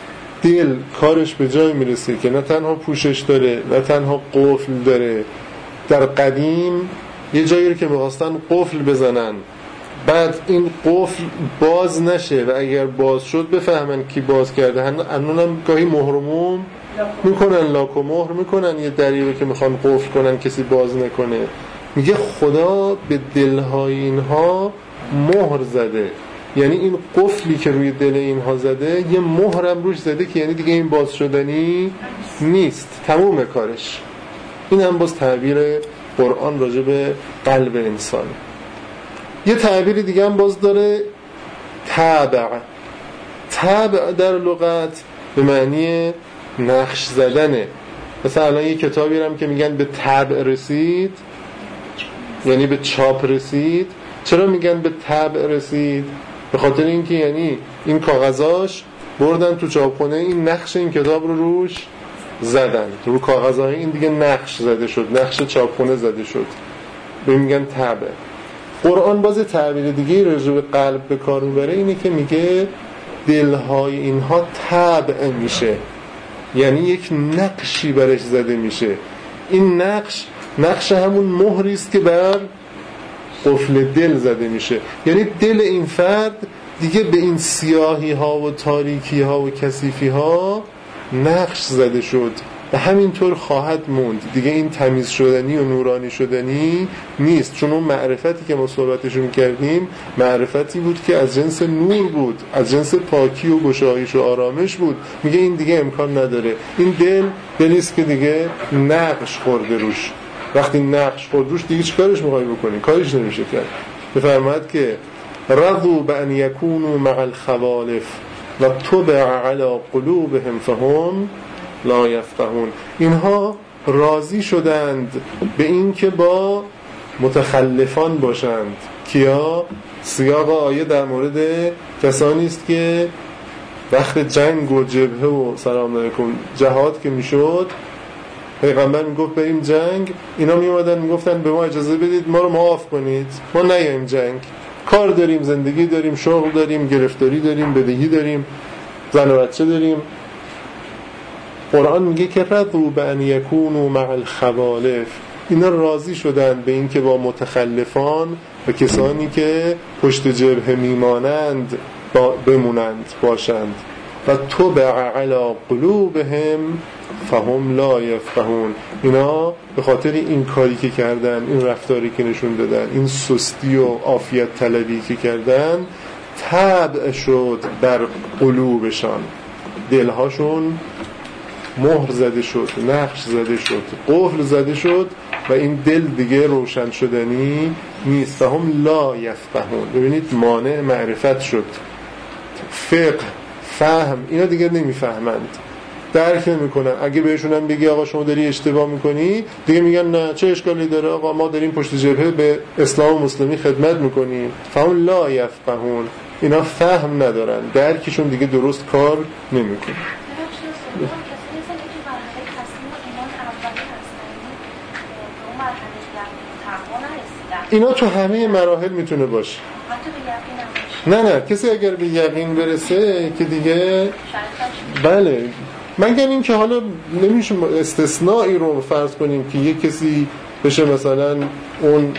دل کارش به جای میرسه که نه تنها پوشش داره نه تنها قفل داره. در قدیم یه جایی رو که می‌خواستن قفل بزنن، بعد این قفل باز نشه و اگر باز شد بفهمن کی باز کرده. هنوزم گاهی مهرموم میکنن، لاک و مهر میکنن یه دری رو که میخوان قفل کنن کسی باز نکنه. میگه خدا به دلهای اینها مهر زده، یعنی این قفلی که روی دل اینها زده یه مهرم روش زده که یعنی دیگه این باز شدنی نیست، تموم کارش. این هم باز تعبیر قرآن راجع به قلب انسان. یه تعبیر دیگه هم باز داره، تابع. تابع در لغت به معنی نقش زدنه. مثلا الان یه کتابی هم که میگن به طبع رسید، یعنی به چاپ رسید. چرا میگن به طبع رسید؟ به خاطر اینکه یعنی این کاغذاش بردن تو چاپخونه، این نقش این کتاب رو روش زدن، رو کاغذهای این دیگه نقش زده شد، نقش چاپخونه زده شد، به میگن طبع. قرآن باز تعبیر دیگه راجع به قلب به کار میبره، اینه که میگه دلهای اینها طبع میشه، یعنی یک نقشی برش زده میشه. این نقش نقش همون مهری است که بر قفل دل زده میشه، یعنی دل این فرد دیگه به این سیاهی ها و تاریکی ها و کثیفی ها نقش زده شد و همینطور خواهد موند. دیگه این تمیز شدنی و نورانی شدنی نیست، چون اون معرفتی که ما صحبتشون کردیم معرفتی بود که از جنس نور بود، از جنس پاکی و گشایش و آرامش بود. میگه این دیگه امکان نداره. این دل دلیست که دیگه نقش خورده روش. وقتی نقش خورد روش دیگه چیکارش میخوای بکنی؟ کارش نمیشه کرد. بفرماد که رضوا بأن يكونوا مع الخوالف و طبع على قلوبهم فهم لا يفقهون. اینها راضی شدند به این که با متخلفان باشند. کیا؟ سیاق آیه در مورد کسانی است که وقت جنگ و جبهه و سلام علیکم جهاد که میشد، پیغمبر میگفت بریم جنگ، اینا میومدن میگفتن به ما اجازه بدید ما رو معاف کنید، ما نیایم جنگ، کار داریم، زندگی داریم، شغل داریم، گرفتاری داریم، بدهی داریم، زن و بچه داریم. قرآن میگه که رضوا بأن یکونوا مع الخوالف، اینا راضی شدن به این که با متخلفان و کسانی که پشت جبهه میمانند بمونند باشند. و طبع علی قلوبهم فهم لا یفقهون. اینا به خاطر این کاری که کردن، این رفتاری که نشون دادن، این سستی و عافیت طلبی که کردن، طبع شد بر قلوبشان، دلهاشون مهر زده شد، نقش زده شد، قفل زده شد و این دل دیگه روشن شدنی نیست. فهم لا یفقهون. ببینید مانع معرفت شد، فقه، فهم، اینا دیگه نمیفهمند. درک نمیکنن. اگه بهشون هم بگی آقا شما داری اشتباه میکنی، دیگه میگن نه چه اشکالی داره آقا، ما داریم پشت جبهه به اسلام و مسلمی خدمت میکنیم. فهم لا یفقهون، اینا فهم ندارن، درکشون دیگه درست کار نمیکنه. اینا تو همه مراحل میتونه باشه. نه نه کسی اگر به یقین برسه که دیگه بله، مگر این که حالا نمیشه استثنایی رو فرض کنیم که یک کسی بشه مثلا اون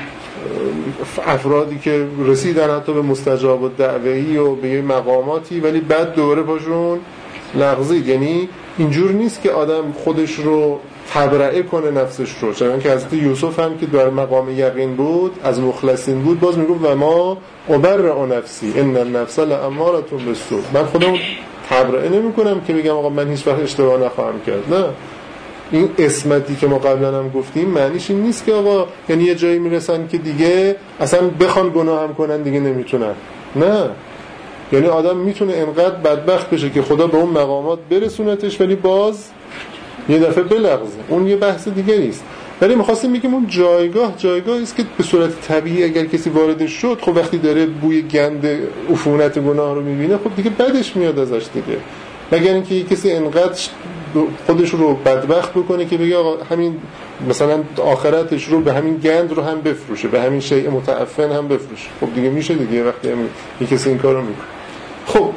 افرادی که رسیدن حتی به مستجاب الدعوه‌ای و به یه مقاماتی ولی بعد دوباره پاشون لغزید. یعنی اینجور نیست که آدم خودش رو تبرئه کنه نفسش رو، چون که حضرت یوسف هم که در مقام یقین بود از مخلصین بود باز میگفت و ما ابرئ نفسی ان النفس لاماره بالسوء، من خودم تبرئه نمی کنم که بگم آقا من هیچ وقت اشتباه نخواهم کرد. نه، این اسمتی که ما قبلا هم گفتیم معنیش این نیست که آقا یعنی یه جایی میرسن که دیگه اصلا بخوان گناه هم کنن دیگه نمیتونن. نه، یعنی آدم میتونه انقدر بدبخت بشه که خدا به اون مقامات برسونتش ولی باز یه دفعه بلغزه، اون یه بحث دیگه نیست. ولی می‌خواستیم بگیم اون جایگاه جایگاهی است که به صورت طبیعی اگر کسی وارد شد، خب وقتی داره بوی گند عفونت گناه رو می‌بینه خب دیگه بدش میاد ازش دیگه. مگر اینکه یه کسی انقدر خودش رو بدبخت بکنه که بگه آقا همین مثلا آخرتش رو به همین گند رو هم بفروشه، به همین شیء متعفن هم بفروشه، خب دیگه میشه دیگه وقتی هم یه کسی این کارو میکنه. خب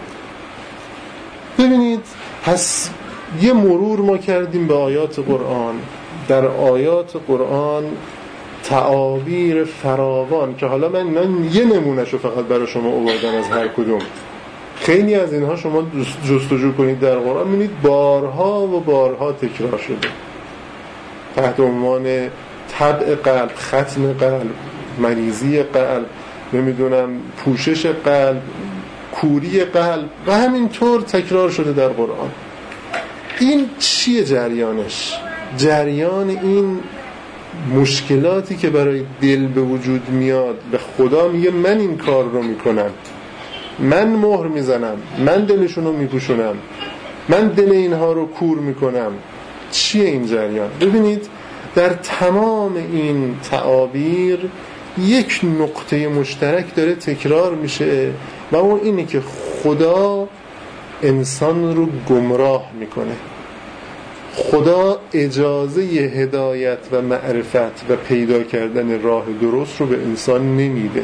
ببینید، پس یه مرور ما کردیم به آیات قرآن. در آیات قرآن تعابیر فراوان که حالا من, من یه نمونهشو فقط برای شما آوردم از هر کدوم. خیلی از اینها شما جستجو کنید در قرآن می‌بینید بارها و بارها تکرار شده تحت عنوان طبع قلب، ختم قلب، مریضی قلب، نمیدونم پوشش قلب، کوری قلب و همینطور تکرار شده در قرآن. این چیه جریانش؟ جریان این مشکلاتی که برای دل به وجود میاد، به خدا میگه من این کار رو میکنم، من مهر میزنم، من دلشون رو میپوشونم، من دل اینها رو کور میکنم. چیه این جریان؟ ببینید در تمام این تعابیر یک نقطه مشترک داره تکرار میشه و اون اینه که خدا انسان رو گمراه میکنه. خدا اجازه هدایت و معرفت و پیدا کردن راه درست رو به انسان نمیده.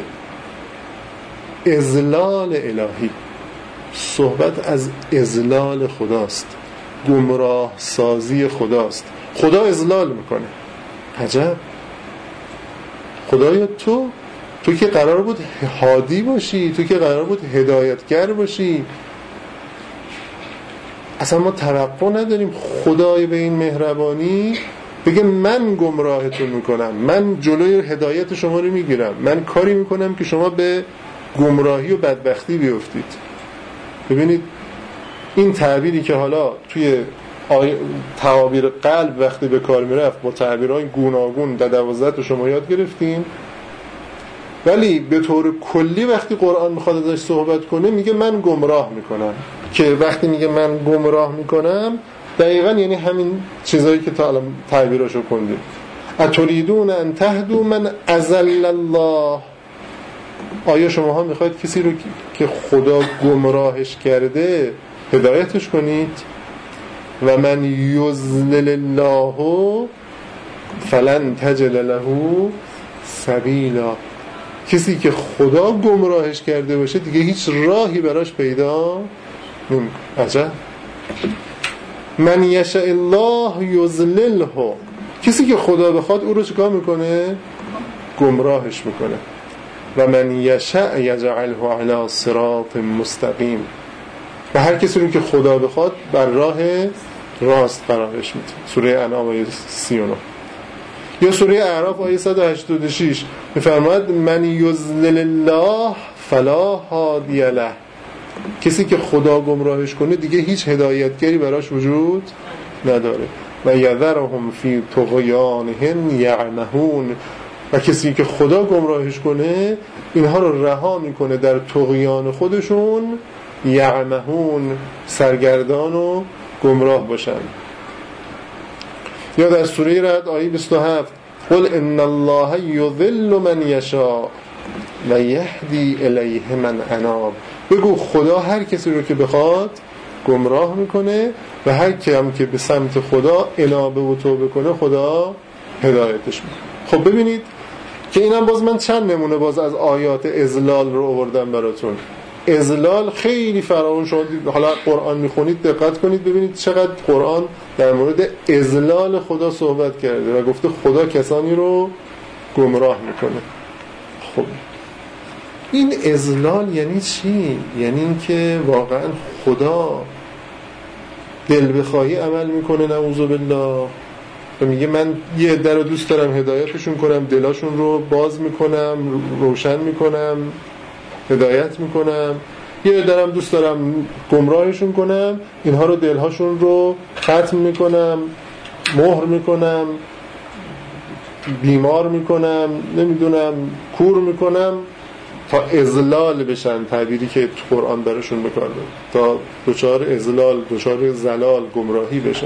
اضلال الهی، صحبت از اضلال خداست، گمراه سازی خداست. خدا اضلال میکنه. عجب، خدایا تو تو که قرار بود هادی باشی، تو که قرار بود هدایتگر باشی، اصلا ما توقع نداریم خدای به این مهربانی بگه من گمراهتون میکنم، من جلوی هدایت شما رو میگیرم، من کاری میکنم که شما به گمراهی و بدبختی بیفتید. ببینید این تعبیری که حالا توی آی... تعابیر قلب وقتی به کار میرفت با تعبیرهای گوناگون در دوازده تا شما یاد گرفتیم، ولی به طور کلی وقتی قرآن میخواد ازش صحبت کنه میگه من گمراه میکنم. که وقتی میگه من گمراه میکنم دقیقاً یعنی همین چیزایی که تا الان تعبیراشو کندیم. اتریدون ان تهدوا من اضل الله، آیا شماها میخواید کسی رو که خدا گمراهش کرده هدایتش کنید؟ و من یضلل الله فلن تجد له سبیلا، کسی که خدا گمراهش کرده باشه دیگه هیچ راهی براش پیدا نمیکنه. عجب. من یشاء الله یضلله، کسی که خدا بخواد او رو چیکار میکنه؟ گمراهش میکنه. و من یشاء یجعله علی صراط مستقیم، و هر کسی رو که خدا بخواد بر راه راست قرارش میده. سوره انعام آیه سی و نه. یا سوره اعراف آیه صد و هشتاد و شش میفرماید من یضلل الله فلا هادی له، کسی که خدا گمراهش کنه دیگه هیچ هدایتگری براش وجود نداره. و یذرهم فی طغیانهم یعمهون، و کسی که خدا گمراهش کنه اینها رو رها میکنه در طغیان خودشون، یعمهون، سرگردان و گمراه باشن. یا در سوره رعد آیه بیست و هفت قل ان الله یضل من یشاء و یهدی الیه من اناب، بگو خدا هر کسی رو که بخواد گمراه میکنه و هر کی هم که به سمت خدا انابه و توبه کنه خدا هدایتش میکنه. خب ببینید که اینم باز من چند نمونه باز از آیات اذلال رو آوردم براتون. اذلال خیلی فراوان شد. حالا قرآن میخونید دقت کنید ببینید چقدر قرآن در مورد اذلال خدا صحبت کرده و گفته خدا کسانی رو گمراه میکنه. خب این اذلال یعنی چی؟ یعنی این که واقعا خدا دل بخواهی عمل میکنه نعوذ بالله و میگه من یه عده رو دوست دارم هدایتشون کنم، دلاشون رو باز میکنم، روشن میکنم، هدایت میکنم، یه عده هم دوست دارم گمراهشون کنم، اینها رو دلهاشون رو ختم میکنم، مهر میکنم، بیمار میکنم، نمیدونم کور میکنم تا اذلال بشن، تعبیری که تو قرآن براشون بکار برد، تا دچار اذلال، دچار زلال، گمراهی بشن.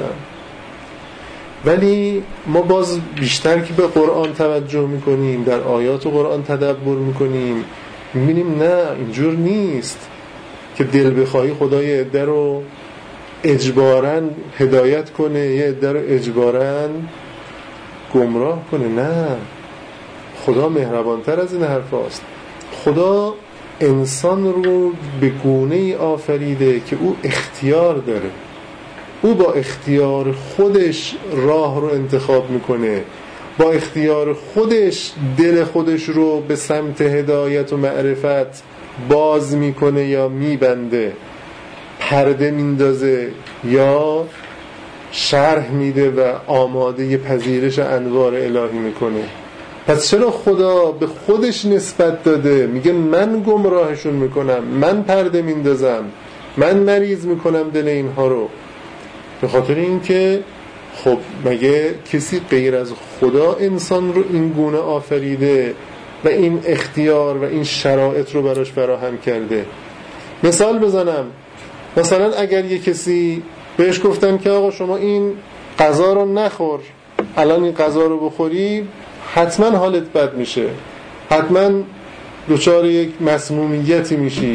ولی ما باز بیشتر که به قرآن توجه میکنیم، در آیات قرآن تدبر میکنیم، میبینیم نه اینجور نیست که دل بخواهی خدا یه عده رو اجباراً هدایت کنه، یه عده رو اجباراً گمراه کنه. نه، خدا مهربانتر از این حرف هست. خدا انسان رو به گونه‌ای آفریده که او اختیار داره، او با اختیار خودش راه رو انتخاب میکنه، با اختیار خودش دل خودش رو به سمت هدایت و معرفت باز میکنه یا میبنده، پرده میندازه یا شرح میده و آماده پذیرش انوار الهی میکنه. پس چرا خدا به خودش نسبت داده؟ میگه من گمراهشون میکنم، من پرده میندازم، من مریض میکنم دل اینها رو. به خاطر این که خب مگه کسی غیر از خدا انسان رو این گونه آفریده و این اختیار و این شرایط رو براش فراهم کرده؟ مثال بزنم، مثلا اگر یه کسی بهش گفتن که آقا شما این غذا رو نخور، الان این غذا رو بخوری حتما حالت بد میشه، حتما دچار یک مسمومیتی میشی.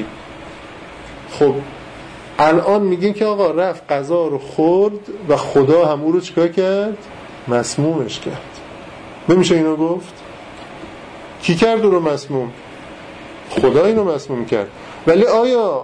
خب الان میگین که آقا رفت غذا رو خورد و خدا هم او رو چیکار کرد؟ مسمومش کرد. نمیشه اینو گفت؟ کی کرد او رو مسموم؟ خدا اینو مسموم کرد. ولی آیا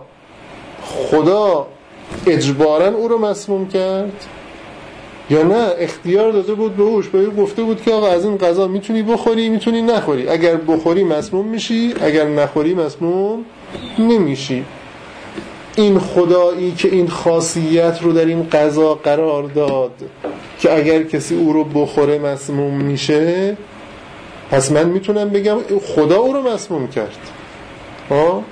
خدا اجباراً او رو مسموم کرد؟ یا نه اختیار داده بود به اوش، به گفته بود که آقا از این غذا میتونی بخوری، میتونی نخوری، اگر بخوری مسموم میشی، اگر نخوری مسموم نمیشی. این خدایی که این خاصیت رو در این غذا قرار داد که اگر کسی او رو بخوره مسموم میشه، پس من میتونم بگم خدا او رو مسموم کرد. ها؟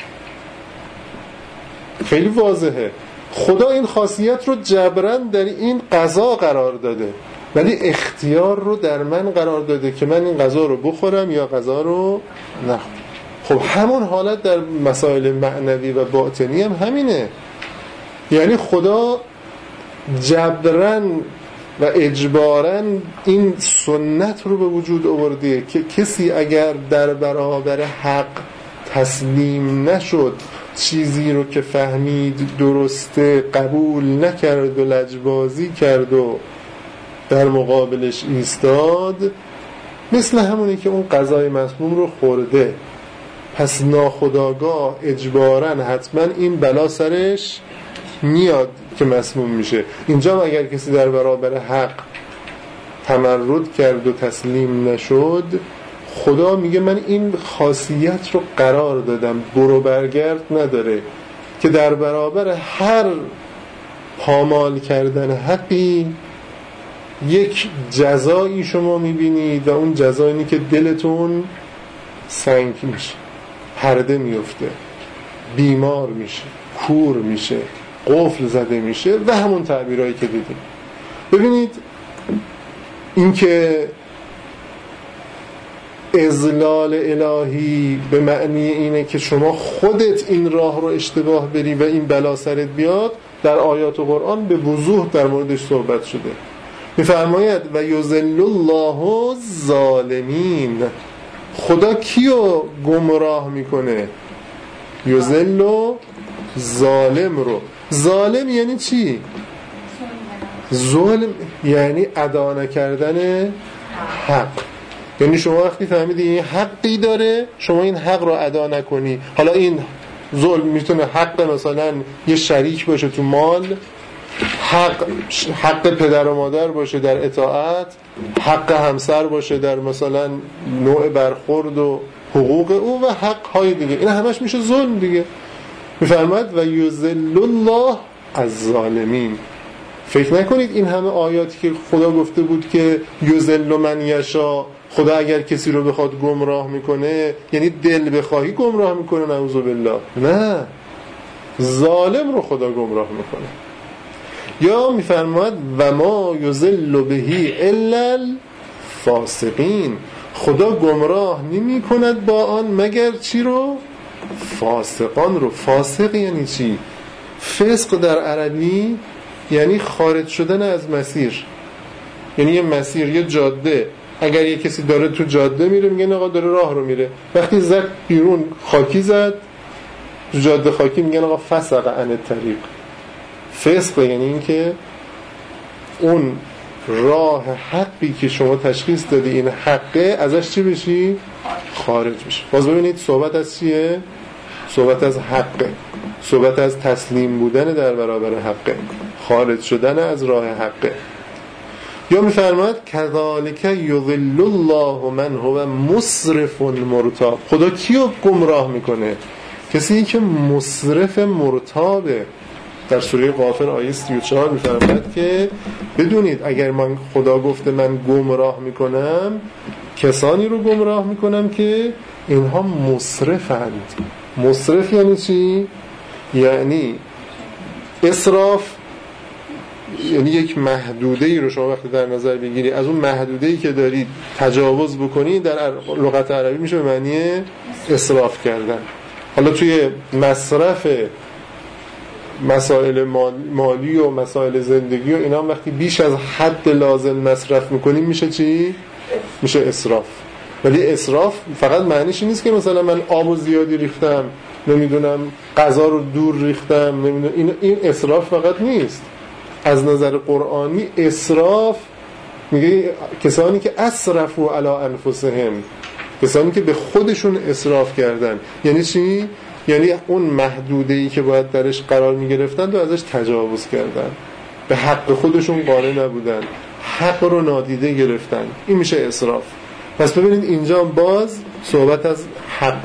خیلی واضحه. خدا این خاصیت رو جبراً در این غذا قرار داده، ولی اختیار رو در من قرار داده که من این غذا رو بخورم یا غذا رو نخورم. خب همون حالت در مسائل معنوی و باطنی هم همینه. یعنی خدا جبراً و اجباراً این سنت رو به وجود آورده که کسی اگر در برابر حق تسلیم نشد، چیزی رو که فهمید درسته قبول نکرد و لجبازی کرد و در مقابلش ایستاد، مثل همونی که اون غذای مسموم رو خورده، پس ناخودآگاه اجباراً حتما این بلا سرش میاد که مسموم میشه. اینجا اگر کسی در برابر حق تمرد کرد و تسلیم نشد، خدا میگه من این خاصیت رو قرار دادم، برو برگرد نداره، که در برابر هر پامال کردن حقی یک جزایی شما میبینید و اون جزا اینی که دلتون سنگ میشه، پرده میفته، بیمار میشه، کور میشه، قفل زده میشه و همون تعبیرهایی که دیدیم. ببینید این که اذلال الهی به معنی اینه که شما خودت این راه رو اشتباه بری و این بلا سرت بیاد، در آیات قرآن به وضوح در موردش صحبت شده. میفرماید و یذل الله الظالمین، خدا کیو گمراه میکنه؟ یذل ظالم رو. ظالم یعنی چی؟ ظلم یعنی ادا نکردن حق. یعنی شما وقتی فهمیدی این حقی داره، شما این حق رو ادا نکنی. حالا این ظلم میتونه حق مثلا یه شریک باشه تو مال، حق حق پدر و مادر باشه در اطاعت، حق همسر باشه در مثلا نوع برخورد و حقوق او و حق های دیگه. این همش میشه ظلم دیگه. میفرماید و یذل الله الظالمین. فکر نکنید این همه آیاتی که خدا گفته بود که یذل من یشا، خدا اگر کسی رو بخواد گمراه میکنه یعنی دل بخواهی گمراه میکنه، نعوذ بالله. نه، ظالم رو خدا گمراه میکنه. یا میفرماید و ما یذل بهی الا الفاسقین، خدا گمراه نمی کند با آن مگر چی رو؟ فاسقان رو. فاسق یعنی چی؟ فسق در عربی یعنی خارج شدن از مسیر. یعنی یه مسیر، یه جاده، اگر یه کسی داره تو جاده میره میگن آقا داره راه رو میره، وقتی زد بیرون خاکی زد تو جاده خاکی میگن آقا فسق عن الطریق. فسق یعنی این که اون راه حقی که شما تشخیص دادی این حقه ازش چی بشی؟ خارج بشی. باز ببینید صحبت از چیه؟ صحبت از حقه، صحبت از تسلیم بودن در برابر حقه، خارج شدن از راه حقه. یا میفرماید کذالک یضل الله من هو مسرف مرتاب، خدا کیو گمراه میکنه؟ کسی که مسرف مرتابه. در سوره غافر آیه سی و چهار میفرماید که بدونید اگر من خدا گفته من گمراه میکنم، کسانی رو گمراه میکنم که اینها مسرفند. مسرف یعنی چی؟ یعنی اسراف یعنی یک محدوده‌ای رو شما وقتی در نظر بگیری، از اون محدوده‌ای که دارید تجاوز بکنی، در لغت عربی میشه به معنی اسراف کردن. حالا توی مصرف مسائل مالی و مسائل زندگی و اینا وقتی بیش از حد لازم مصرف میکنیم میشه چی؟ میشه اسراف. ولی اسراف فقط معنیش نیست که مثلا من آب زیادی ریختم، نمیدونم غذا رو دور ریختم، نمیدونم این این اسراف فقط نیست. از نظر قرآنی اسراف میگه کسانی که اسرفوا علی انفسهم، کسانی که به خودشون اسراف کردن. یعنی چی؟ یعنی اون محدوده‌ای که باید درش قرار میگرفتن و ازش تجاوز کردن، به حق خودشون قانع نبودن، حق رو نادیده گرفتن. این میشه اسراف. پس ببینید اینجا باز صحبت از حق.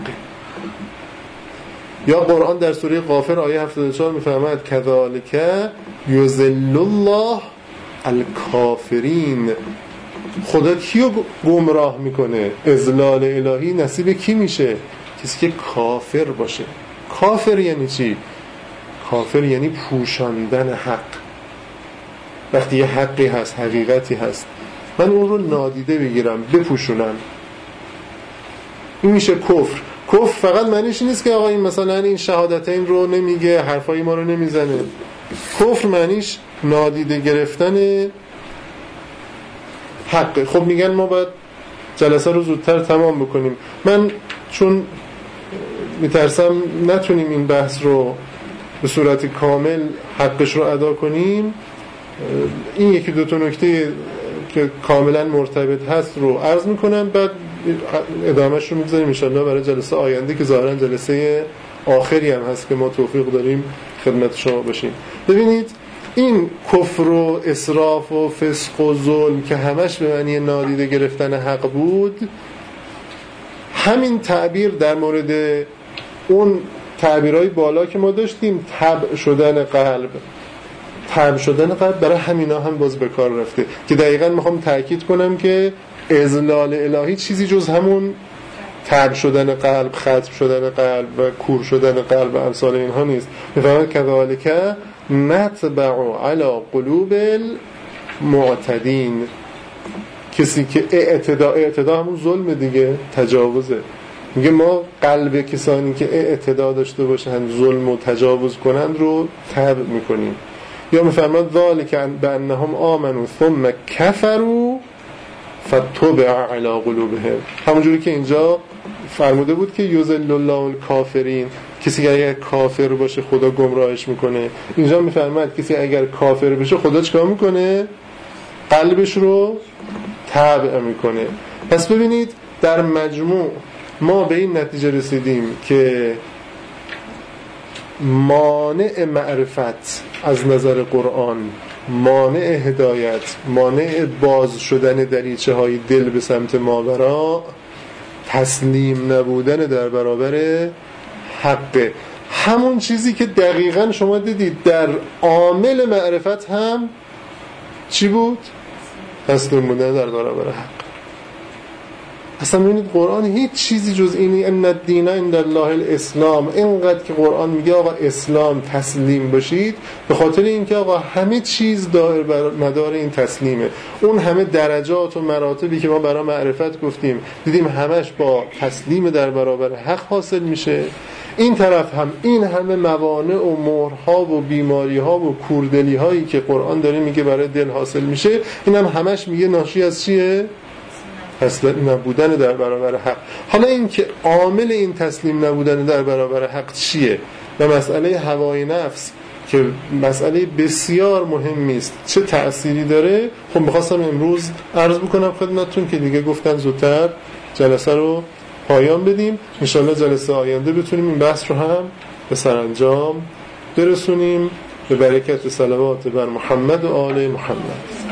یا قرآن در سوره غافر آیه هفتاد و چهار میفرماید کذالک یذل الله الکافرین، خدا کیو گمراه میکنه؟ اذلال الهی نصیب کی میشه؟ کسی که کافر باشه. کافر یعنی چی؟ کافر یعنی پوشاندن حق. وقتی یه حقی هست، حقیقتی هست، من اون رو نادیده بگیرم، بپوشونم، این میشه کفر. کفر فقط معنیش نیست که آقا این مثلا این شهادتین رو نمیگه، حرفای ما رو نمیزنه. کفر معنیش نادیده گرفتن حق. خب میگن ما باید جلسه رو زودتر تمام بکنیم. من چون میترسم نتونیم این بحث رو به صورت کامل حقش رو ادا کنیم، این یکی دو تا نکته که کاملا مرتبط هست رو عرض میکنم، بعد ادامهش رو میگذاریم انشالله برای جلسه آینده که ظاهرا جلسه آخری هم هست که ما توفیق داریم خدمت شما باشیم. ببینید این کفر و اسراف و فسق و ظلم که همش به معنی نادیده گرفتن حق بود، همین تعبیر در مورد اون تعبیرهای بالا که ما داشتیم، تبع شدن قلب، تبع شدن قلب برای همینا هم باز به کار رفته که دقیقاً میخوام تأکید کنم که اذلال الهی چیزی جز همون تبع شدن قلب، ختم شدن قلب و کور شدن قلب و امثال اینها نیست. میفهمد کذالک نطبع علی قلوب المعتدین، کسی که اعتدا، اعتدا همون ظلم دیگه، تجاوزه، میگه ما قلب کسانی که اعتدا داشته باشن ظلم و تجاوز کنند رو تبع میکنیم. یا میفرماد ذالک بانهم آمنوا ثم کفروا فتطبع علی قلوبهم، همونجوری که اینجا فرموده بود که یذل الله الکافرین، کسی که اگر کافر باشه خدا گمراهش میکنه. اینجا میفرماد کسی اگر کافر بشه خدا چیکار میکنه؟ قلبش رو تبع میکنه. پس ببینید در مجموع ما به این نتیجه رسیدیم که مانع معرفت از نظر قرآن، مانع هدایت، مانع باز شدن دریچه های دل به سمت ماورا، تسلیم نبودن در برابر حقه. همون چیزی که دقیقاً شما دیدید در عامل معرفت هم چی بود؟ تسلیم بودن در برابر حق. اصلا ببینید قرآن هیچ چیزی جز اینی ان الدین عند الله الاسلام، اینقدر که قرآن میگه آقا اسلام تسلیم باشید، به خاطر اینکه آقا همه چیز دائر بر مدار این تسلیمه. اون همه درجات و مراتبی که ما برای معرفت گفتیم دیدیم همش با تسلیم در برابر حق حاصل میشه. این طرف هم این همه موانع و مهرها و بیماریها و کوردلی هایی که قرآن داره میگه برای دل حاصل میشه، این هم همش میگه ناشی از چیه؟ تسلیم نبودن در برابر حق. حالا این که عامل این تسلیم نبودن در برابر حق چیه و مسئله هوای نفس که مسئله بسیار مهمی است چه تأثیری داره، خب می‌خواستم امروز عرض بکنم خدمتتون که دیگه گفتن زودتر جلسه رو پایان بدیم. انشالله جلسه آینده بتونیم این بحث رو هم به سرانجام برسونیم به برکت صلوات بر محمد و آل محمد.